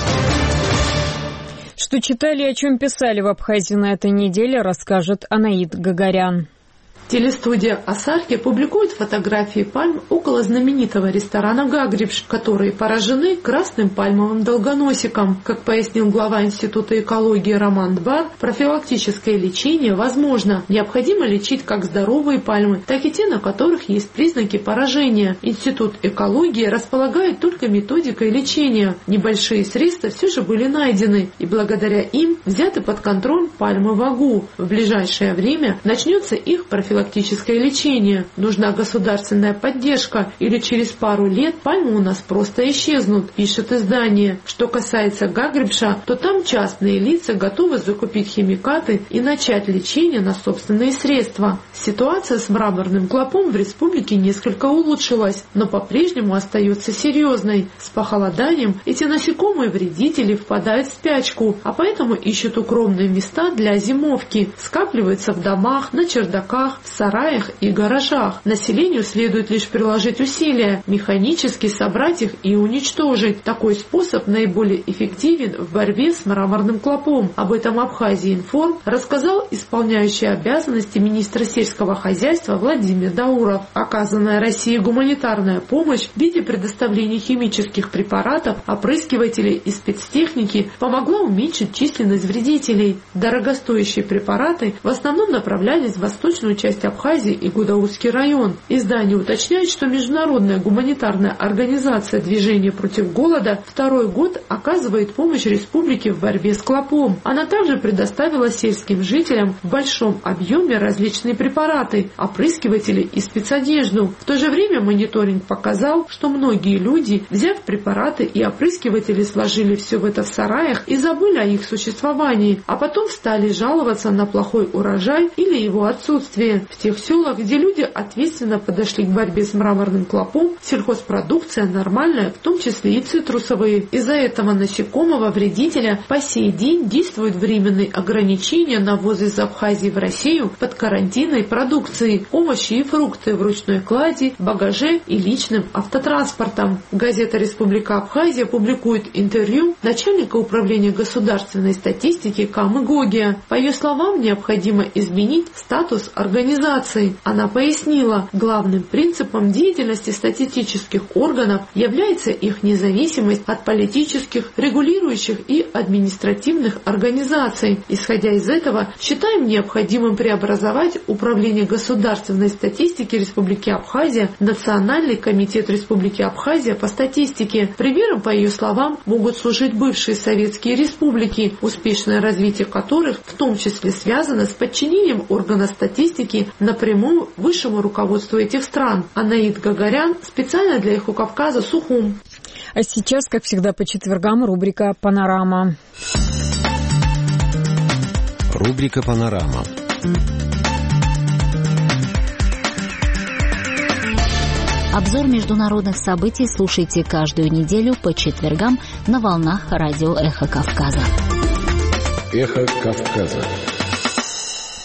Что читали и о чем писали в Абхазии на этой неделе, расскажет Анаит Гагарян. Телестудия «Асарки» публикует фотографии пальм около знаменитого ресторана «Гагрибш», которые поражены красным пальмовым долгоносиком. Как пояснил глава Института экологии Роман Двар, профилактическое лечение возможно. Необходимо лечить как здоровые пальмы, так и те, на которых есть признаки поражения. Институт экологии располагает только методикой лечения. Небольшие средства все же были найдены, и благодаря им взяты под контроль пальмы вагу. В ближайшее время начнется их профилактическое профилактическое лечение. Нужна государственная поддержка, или через пару лет пальмы у нас просто исчезнут, пишет издание. Что касается Гагрибша, то там частные лица готовы закупить химикаты и начать лечение на собственные средства. Ситуация с мраморным клопом в республике несколько улучшилась, но по-прежнему остается серьезной. С похолоданием эти насекомые-вредители впадают в спячку, а поэтому ищут укромные места для зимовки, скапливаются в домах, на чердаках, в сараях и гаражах. Населению следует лишь приложить усилия, механически собрать их и уничтожить. Такой способ наиболее эффективен в борьбе с мраморным клопом. Об этом Абхазия Информ рассказал исполняющий обязанности министра сельского хозяйства Владимир Дауров. Оказанная России гуманитарная помощь в виде предоставления химических препаратов, опрыскивателей и спецтехники помогла уменьшить численность вредителей. Дорогостоящие препараты в основном направлялись в восточную часть Абхазии и Гудаутский район. Издание уточняет, что Международная гуманитарная организация «Движение против голода» второй год оказывает помощь республике в борьбе с клопом. Она также предоставила сельским жителям в большом объеме различные препараты, опрыскиватели и спецодежду. В то же время мониторинг показал, что многие люди, взяв препараты и опрыскиватели, сложили все это в сараях и забыли о их существовании, а потом стали жаловаться на плохой урожай или его отсутствие. В тех селах, где люди ответственно подошли к борьбе с мраморным клопом, сельхозпродукция нормальная, в том числе и цитрусовые. Из-за этого насекомого вредителя по сей день действуют временные ограничения на ввоз из Абхазии в Россию под карантинной продукцией, овощи и фрукты в ручной клади, багаже и личным автотранспортом. Газета «Республика Абхазия» публикует интервью начальника управления государственной статистики Камы Гогия. По ее словам, необходимо изменить статус организации. Она пояснила, главным принципом деятельности статистических органов является их независимость от политических, регулирующих и административных организаций. Исходя из этого, считаем необходимым преобразовать Управление государственной статистики Республики Абхазия в Национальный комитет Республики Абхазия по статистике. Примером, по ее словам, могут служить бывшие советские республики, успешное развитие которых в том числе связано с подчинением органа статистики напрямую высшему руководству этих стран. Анаит Гагарян специально для «Эхо Кавказа», Сухум. А сейчас, как всегда, по четвергам рубрика «Панорама». Рубрика «Панорама». Обзор международных событий слушайте каждую неделю по четвергам на волнах радио «Эхо Кавказа». «Эхо Кавказа».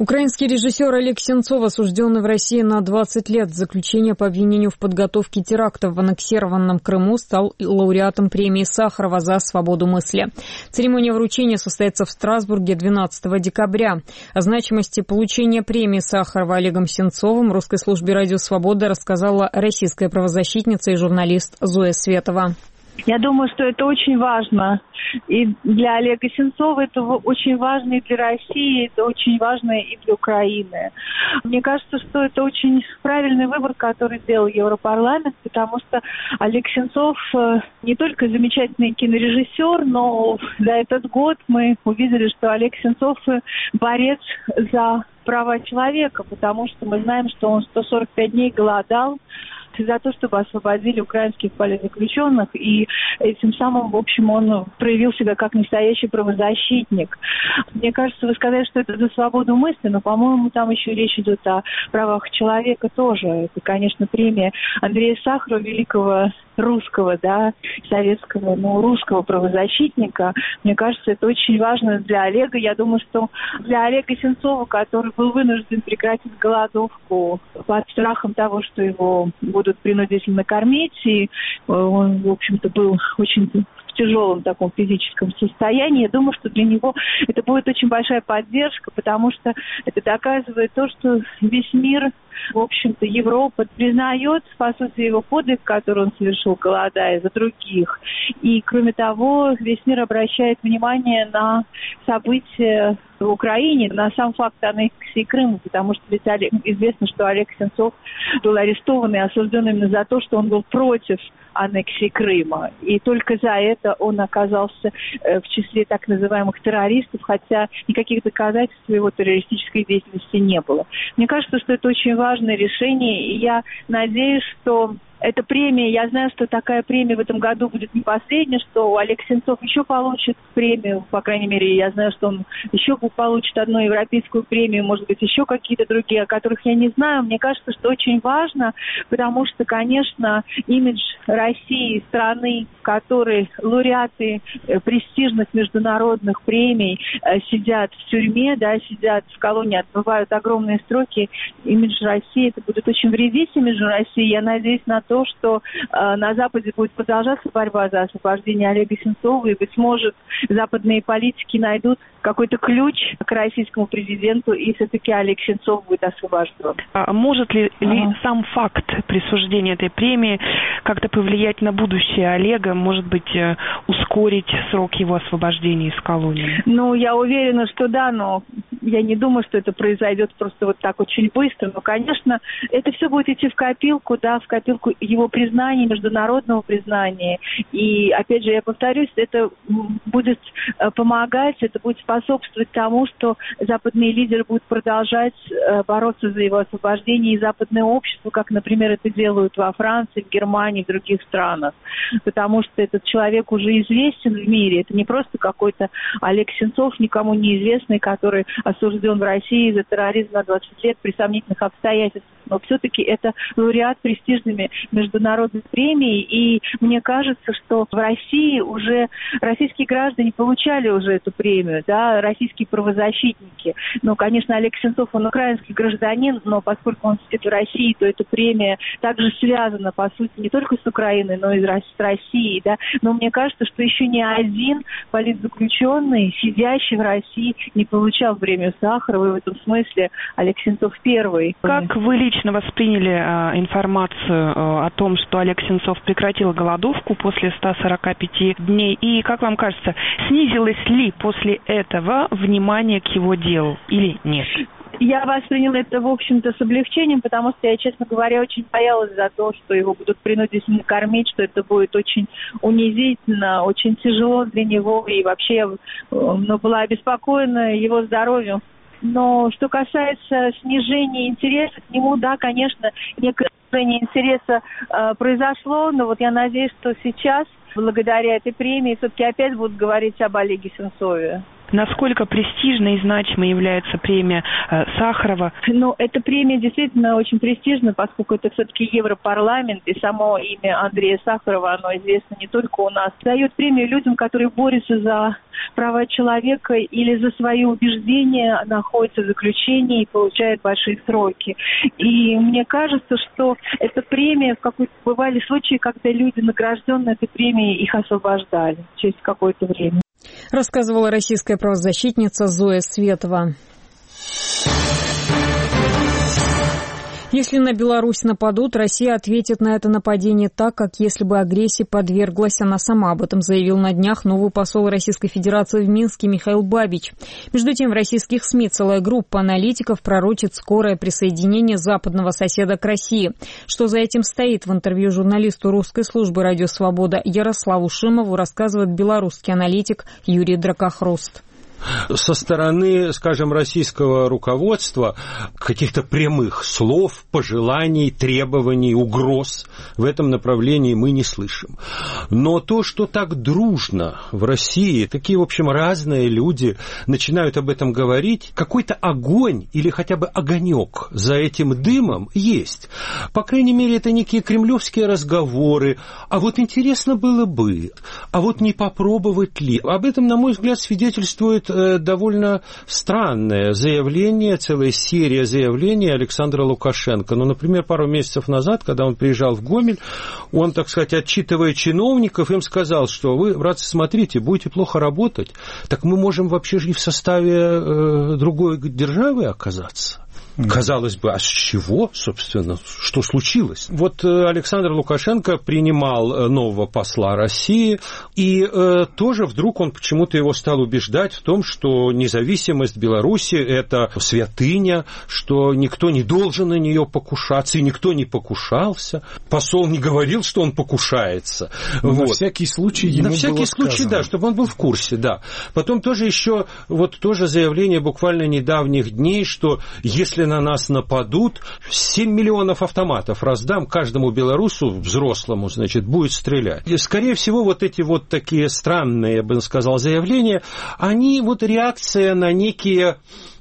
Украинский режиссер Олег Сенцов, осужденный в России на двадцать лет заключения по обвинению в подготовке терактов в аннексированном Крыму, стал лауреатом премии Сахарова за свободу мысли. Церемония вручения состоится в Страсбурге двенадцатого декабря. О значимости получения премии Сахарова Олегом Сенцовым русской службе «Радио Свобода» рассказала российская правозащитница и журналист Зоя Светова. Я думаю, что это очень важно. И для Олега Сенцова это очень важно и для России, это очень важно и для Украины. Мне кажется, что это очень правильный выбор, который сделал Европарламент, потому что Олег Сенцов не только замечательный кинорежиссер, но за этот год мы увидели, что Олег Сенцов борец за права человека, потому что мы знаем, что он сто сорок пять дней голодал за то, чтобы освободили украинских политзаключенных, и этим самым, в общем, он проявил себя как настоящий правозащитник. Мне кажется, вы сказали, что это за свободу мысли, но, по-моему, там еще речь идет о правах человека тоже. Это, конечно, премия Андрея Сахарова, великого русского, да, советского, ну, русского правозащитника. Мне кажется, это очень важно для Олега. Я думаю, что для Олега Сенцова, который был вынужден прекратить голодовку под страхом того, что его будут принудительно кормить, и он, в общем-то, был очень в тяжелом таком физическом состоянии. Я думаю, что для него это будет очень большая поддержка, потому что это доказывает то, что весь мир, в общем-то, Европа признает, по сути, его подвиг, который он совершил, голодая за других. И, кроме того, весь мир обращает внимание на события в Украине, на сам факт аннексии Крыма, потому что ведь известно, что Олег Сенцов был арестован и осужден именно за то, что он был против аннексии Крыма. И только за это он оказался в числе так называемых террористов, хотя никаких доказательств его террористической деятельности не было. Мне кажется, что это очень важное решение, и я надеюсь, что эта премия, я знаю, что такая премия в этом году будет не последняя, что Олег Сенцов еще получит премию, по крайней мере, я знаю, что он еще получит одну европейскую премию, может быть, еще какие-то другие, о которых я не знаю. Мне кажется, что очень важно, потому что, конечно, имидж России, страны, в которой лауреаты престижных международных премий сидят в тюрьме, да, сидят в колонии, отбывают огромные сроки, имидж России, это будет очень вредить имиджу России. Я надеюсь на то, то, что э, на Западе будет продолжаться борьба за освобождение Олега Сенцова, и, быть может, западные политики найдут какой-то ключ к российскому президенту, и все-таки Олег Сенцов будет освобожден. А может ли, ага. ли сам факт присуждения этой премии как-то повлиять на будущее Олега, может быть, ускорить срок его освобождения из колонии? Ну, я уверена, что да, но я не думаю, что это произойдет просто вот так очень быстро. Но, конечно, это все будет идти в копилку, да, в копилку его признания, международного признания. И, опять же, я повторюсь, это будет помогать, это будет способствовать тому, что западные лидеры будут продолжать бороться за его освобождение, и западное общество, как, например, это делают во Франции, в Германии, в других странах. Потому что этот человек уже известен в мире. Это не просто какой-то Олег Сенцов, никому неизвестный, который осужден в России за терроризм на двадцать лет при сомнительных обстоятельствах. Но все-таки это лауреат престижными международных премий, и мне кажется, что в России уже российские граждане получали уже эту премию, да, российские правозащитники. Ну, конечно, Олег Сенцов, он украинский гражданин, но поскольку он сидит в России, то эта премия также связана, по сути, не только с Украиной, но и с Россией, да. Но мне кажется, что еще ни один политзаключенный, сидящий в России, не получал премию Сахарова, и в этом смысле Олег Сенцов первый. Как вы лично восприняли э, информацию э, о том, что Олег Сенцов прекратил голодовку после ста сорока пяти дней? И, как вам кажется, снизилось ли после этого внимание к его делу или нет? Я восприняла это, в общем-то, с облегчением, потому что я, честно говоря, очень боялась за то, что его будут принудительно кормить, что это будет очень унизительно, очень тяжело для него, и вообще я ну, была обеспокоена его здоровьем. Но что касается снижения интереса к нему, да, конечно, некое снижение интереса э, произошло, но вот я надеюсь, что сейчас, благодаря этой премии, все-таки опять будут говорить об Олеге Сенцове. Насколько престижной и значимой является премия э, Сахарова? Ну, эта премия действительно очень престижна, поскольку это все-таки Европарламент, и само имя Андрея Сахарова, оно известно не только у нас. Дает премию людям, которые борются за права человека или за свои убеждения, находятся в заключении и получают большие сроки. И мне кажется, что эта премия, в какой-то бывали случаи, когда люди, награжденные этой премией, их освобождали через какое-то время. Рассказывала российская правозащитница Зоя Светова. Если на Беларусь нападут, Россия ответит на это нападение так, как если бы агрессии подверглась она сама. Об этом заявил на днях новый посол Российской Федерации в Минске Михаил Бабич. Между тем, в российских СМИ целая группа аналитиков пророчит скорое присоединение западного соседа к России. Что за этим стоит, в интервью журналисту русской службы «Радио Свобода» Ярославу Шимову рассказывает белорусский аналитик Юрий Дракохруст. Со стороны, скажем, российского руководства каких-то прямых слов, пожеланий, требований, угроз в этом направлении мы не слышим. Но то, что так дружно в России, такие, в общем, разные люди начинают об этом говорить, какой-то огонь или хотя бы огонек за этим дымом есть. По крайней мере, это некие кремлевские разговоры. А вот интересно было бы, а вот не попробовать ли? Об этом, на мой взгляд, свидетельствует довольно странное заявление, целая серия заявлений Александра Лукашенко. Ну, например, пару месяцев назад, когда он приезжал в Гомель, он, так сказать, отчитывая чиновников, им сказал, что вы, братцы, смотрите, будете плохо работать, так мы можем вообще же и в составе э, другой державы оказаться. Казалось бы, а с чего, собственно, что случилось? Вот Александр Лукашенко принимал нового посла России, и э, тоже вдруг он почему-то его стал убеждать в том, что независимость Беларуси – это святыня, что никто не должен на нее покушаться, и никто не покушался. Посол не говорил, что он покушается. Вот. На всякий случай ему На было всякий сказано. случай, да, чтобы он был в курсе, да. Потом тоже еще, вот тоже заявление буквально недавних дней, что если на нас нападут, семь миллионов автоматов раздам каждому белорусу, взрослому, значит, будет стрелять. И, скорее всего, вот эти вот такие странные, я бы сказал, заявления, они вот реакция на некие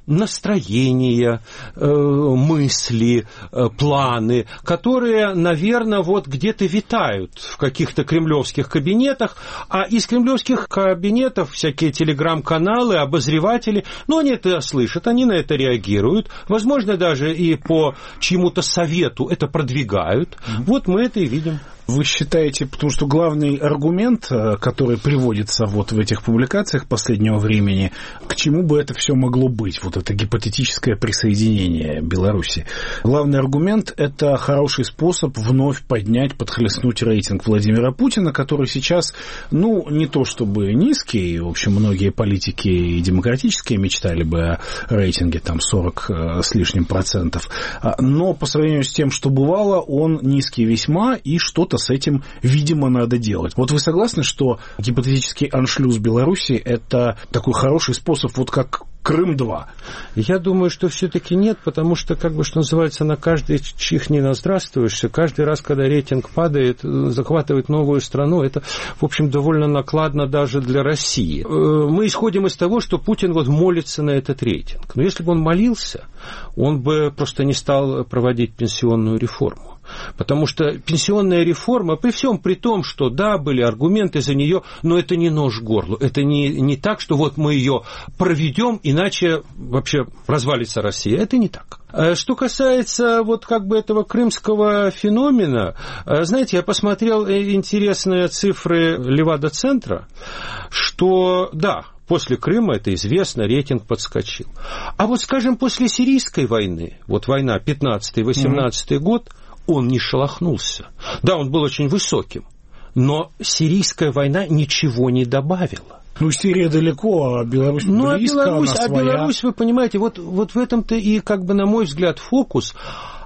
настроения, э, мысли, э, планы, которые, наверное, вот где-то витают в каких-то кремлевских кабинетах, а из кремлевских кабинетов всякие телеграм-каналы, обозреватели, ну, они это слышат, они на это реагируют, возможно, даже и по чьему-то совету это продвигают. Mm-hmm. Вот мы это и видим. Вы считаете, потому что главный аргумент, который приводится вот в этих публикациях последнего времени, к чему бы это все могло быть, вот это гипотетическое присоединение Беларуси? Главный аргумент – это хороший способ вновь поднять, подхлестнуть рейтинг Владимира Путина, который сейчас, ну, не то чтобы низкий, в общем, многие политики и демократические мечтали бы о рейтинге там сорок с лишним процентов, но по сравнению с тем, что бывало, он низкий весьма, и что-то с этим, видимо, надо делать. Вот вы согласны, что гипотетический аншлюз Беларуси – это такой хороший способ, вот как Крым-два? Я думаю, что все-таки нет, потому что, как бы, что называется, на каждый чих не наздравствуешься. Каждый раз, когда рейтинг падает, захватывает новую страну, это, в общем, довольно накладно даже для России. Мы исходим из того, что Путин вот молится на этот рейтинг. Но если бы он молился, он бы просто не стал проводить пенсионную реформу. Потому что пенсионная реформа, при всем при том, что да, были аргументы за нее, но это не нож к горлу. Это не, не так, что вот мы ее проведем, иначе вообще развалится Россия. Это не так. Что касается вот как бы этого крымского феномена, знаете, я посмотрел интересные цифры Левада-центра, что да, после Крыма, это известно, рейтинг подскочил. А вот, скажем, после сирийской войны, вот война пятнадцатый-восемнадцатый mm-hmm. год, он не шелохнулся. Да, он был очень высоким, но сирийская война ничего не добавила. Ну, Сирия далеко, а Беларусь близко, ну, а Беларусь, она а своя. Беларусь, вы понимаете, вот, вот в этом-то и, как бы, на мой взгляд, фокус.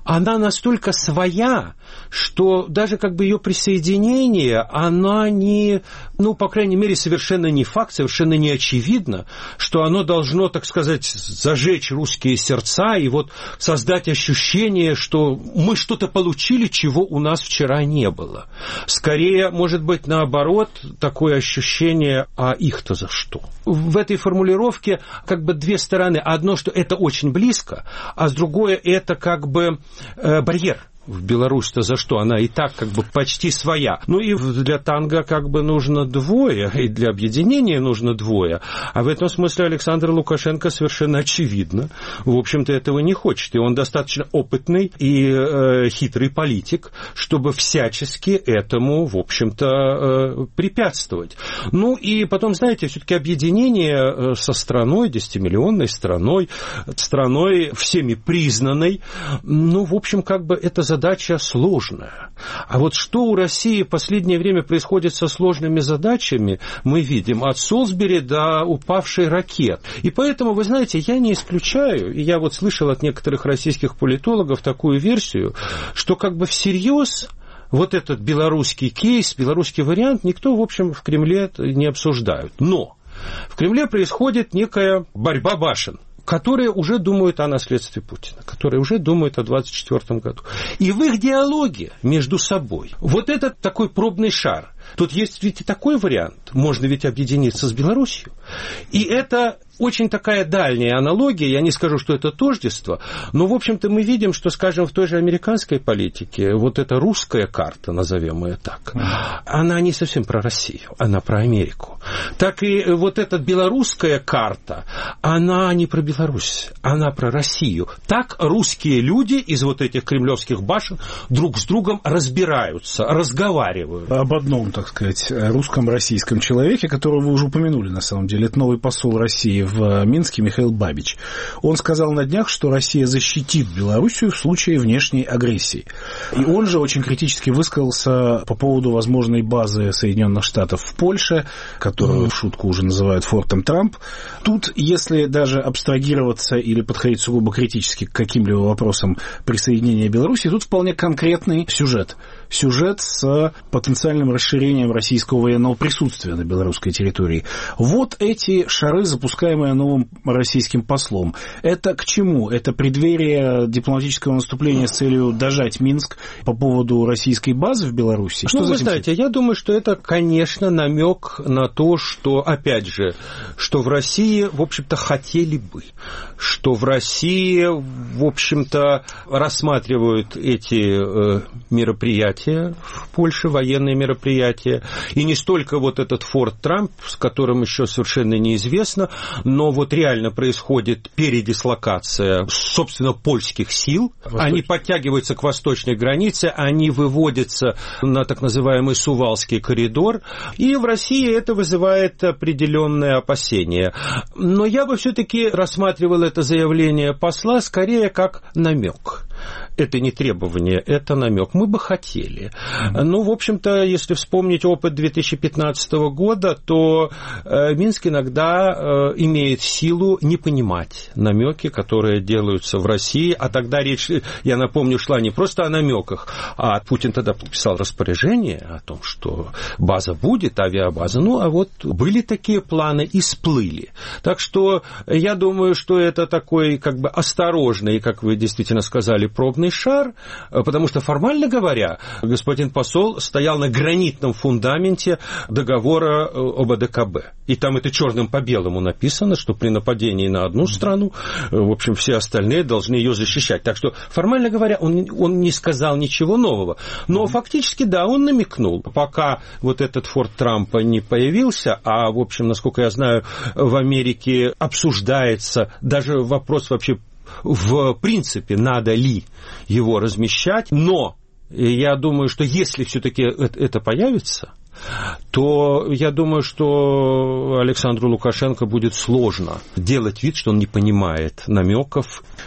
она настолько своя, что даже как бы ее присоединение, она не, ну, по крайней мере, совершенно не факт, совершенно не очевидно, что оно должно, так сказать, зажечь русские сердца и вот создать ощущение, что мы что-то получили, чего у нас вчера не было. Скорее, может быть, наоборот, такое ощущение, а их-то за что? В этой формулировке как бы две стороны. Одно, что это очень близко, а с другое, это как бы э, барьер. В Беларусь-то за что? Она и так как бы почти своя. Ну и для танго как бы нужно двое, и для объединения нужно двое. А в этом смысле Александр Лукашенко совершенно очевидно, в общем-то, этого не хочет. И он достаточно опытный и э, хитрый политик, чтобы всячески этому, в общем-то, э, препятствовать. Ну и потом, знаете, все-таки объединение со страной, десятимиллионной страной, страной всеми признанной, ну, в общем, как бы это за задача сложная. А вот что у России в последнее время происходит со сложными задачами, мы видим от Солсбери до упавшей ракет. И поэтому, вы знаете, я не исключаю, и я вот слышал от некоторых российских политологов такую версию, что как бы всерьез вот этот белорусский кейс, белорусский вариант никто, в общем, в Кремле не обсуждает. Но в Кремле происходит некая борьба башен, которые уже думают о наследстве Путина, которые уже думают о двадцать четвёртом году. И в их диалоге между собой вот этот такой пробный шар. Тут есть ведь и такой вариант. Можно ведь объединиться с Беларусью. И это очень такая дальняя аналогия, я не скажу, что это тождество, но, в общем-то, мы видим, что, скажем, в той же американской политике вот эта русская карта, назовем ее так, она не совсем про Россию, она про Америку. Так и вот эта белорусская карта, она не про Беларусь, она про Россию. Так русские люди из вот этих кремлевских башен друг с другом разбираются, разговаривают. Об одном, так сказать, русском российском человеке, которого вы уже упомянули, на самом деле, это новый посол России в Минске Михаил Бабич. Он сказал на днях, что Россия защитит Белоруссию в случае внешней агрессии. И он же очень критически высказался по поводу возможной базы Соединенных Штатов в Польше, которую в шутку уже называют фортом Трамп. Тут, если даже абстрагироваться или подходить сугубо критически к каким-либо вопросам присоединения Беларуси, тут вполне конкретный сюжет. Сюжет с потенциальным расширением российского военного присутствия на белорусской территории. Вот эти шары, запускаемые новым российским послом. Это к чему? Это преддверие дипломатического наступления с целью дожать Минск по поводу российской базы в Беларуси? Что ну, вы знаете, я думаю, что это, конечно, намек на то, что, опять же, что в России, в общем-то, хотели бы, что в России, в общем-то, рассматривают эти э, мероприятия в Польше, военные мероприятия, и не столько вот этот Форт Трамп, с которым еще совершенно неизвестно, но вот реально происходит передислокация, собственно, польских сил, Восточный. Они подтягиваются к восточной границе, они выводятся на так называемый Сувалский коридор, и в России это вызывает определенные опасения. Но я бы все-таки рассматривал это заявление посла скорее как намек. Это не требование, это намек. Мы бы хотели. Ну, в общем-то, если вспомнить опыт две тысячи пятнадцатого года, то э, Минск иногда э, имеет силу не понимать намеки, которые делаются в России. А тогда речь, я напомню, шла не просто о намеках, а Путин тогда подписал распоряжение о том, что база будет, авиабаза. Ну, а вот были такие планы и сплыли. Так что я думаю, что это такой как бы осторожный, как вы действительно сказали, пробный шар, потому что, формально говоря, господин посол стоял на гранитном фундаменте договора об А Дэ Ка Бэ. И там это черным по белому написано, что при нападении на одну страну, в общем, все остальные должны ее защищать. Так что, формально говоря, он, он не сказал ничего нового. Но фактически, да, он намекнул. Пока вот этот Форт Трампа не появился, а, в общем, насколько я знаю, в Америке обсуждается даже вопрос вообще, в принципе, надо ли его размещать, но я думаю, что если все-таки это появится, то я думаю, что Александру Лукашенко будет сложно делать вид, что он не понимает намеков.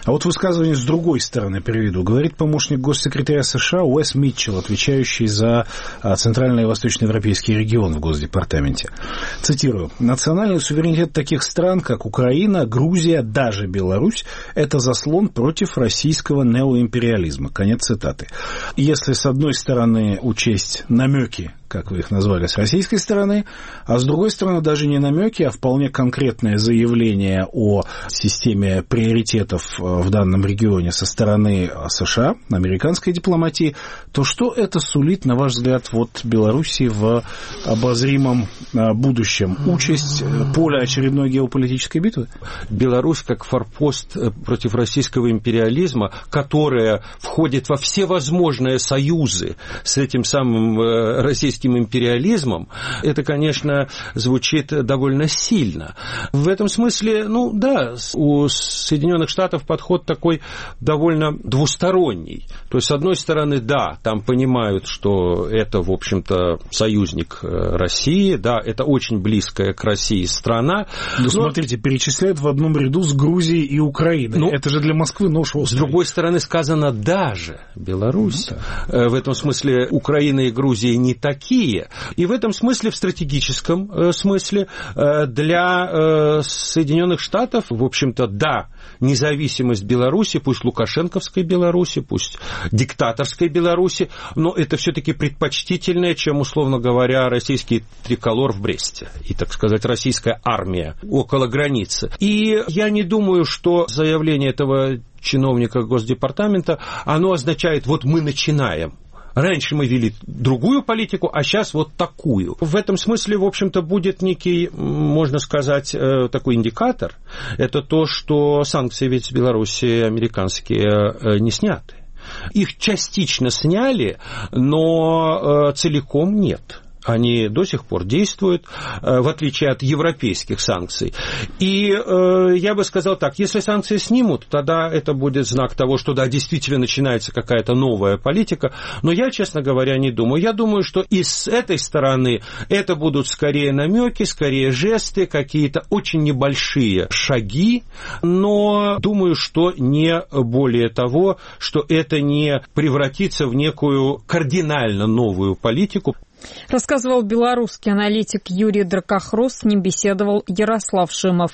А вот высказывание с другой стороны приведу. Говорит помощник госсекретаря США Уэс Митчелл, отвечающий за Центральный и Восточноевропейский регион в Госдепартаменте. Цитирую. «Национальный суверенитет таких стран, как Украина, Грузия, даже Беларусь – это заслон против российского неоимпериализма». Конец цитаты. Если с одной стороны учесть намеки, как вы их назвали, с российской стороны, а с другой стороны даже не намеки, а вполне конкретное заявление о системе приоритетов в данном регионе со стороны США, американской дипломатии, то что это сулит, на ваш взгляд, вот Белоруссии в обозримом будущем? Участь поля очередной геополитической битвы? Беларусь как форпост против российского империализма, которая входит во всевозможные союзы с этим самым российским империализмом, это, конечно, звучит довольно сильно. В этом смысле, ну да, у Соединенных Штатов подход такой довольно двусторонний. То есть, с одной стороны, да, там понимают, что это, в общем-то, союзник России, да, это очень близкая к России страна. Ну, но... смотрите, перечисляют в одном ряду с Грузией и Украиной. Ну, это же для Москвы нож острый. С другой стороны, сказано даже Беларусь. Ну, да. В этом смысле Украина и Грузия не такие. И в этом смысле, в стратегическом э, смысле, э, для э, Соединенных Штатов, в общем-то, да, независимость Беларуси, пусть лукашенковской Беларуси, пусть диктаторской Беларуси, но это все-таки предпочтительнее, чем, условно говоря, российский триколор в Бресте и, так сказать, российская армия около границы. И я не думаю, что заявление этого чиновника Госдепартамента, оно означает, вот мы начинаем. Раньше мы вели другую политику, а сейчас вот такую. В этом смысле, в общем-то, будет некий, можно сказать, такой индикатор. Это то, что санкции ведь с Беларуси американские не сняты. Их частично сняли, но целиком нет. Они до сих пор действуют, в отличие от европейских санкций. И э, я бы сказал так, если санкции снимут, тогда это будет знак того, что да, действительно начинается какая-то новая политика. Но я, честно говоря, не думаю. Я думаю, что и с этой стороны это будут скорее намеки, скорее жесты, какие-то очень небольшие шаги. Но думаю, что не более того, что это не превратится в некую кардинально новую политику. Рассказывал белорусский аналитик Юрий Дракохрус, с ним беседовал Ярослав Шимов.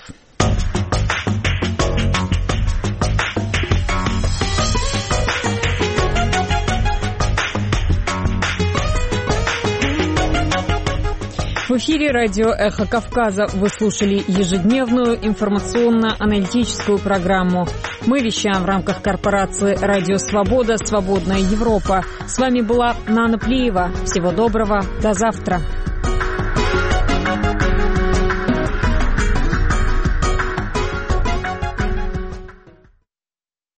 В эфире радио «Эхо Кавказа». Вы слушали ежедневную информационно-аналитическую программу. Мы вещаем в рамках корпорации «Радио Свобода. Свободная Европа». С вами была Нана Плиева. Всего доброго. До завтра.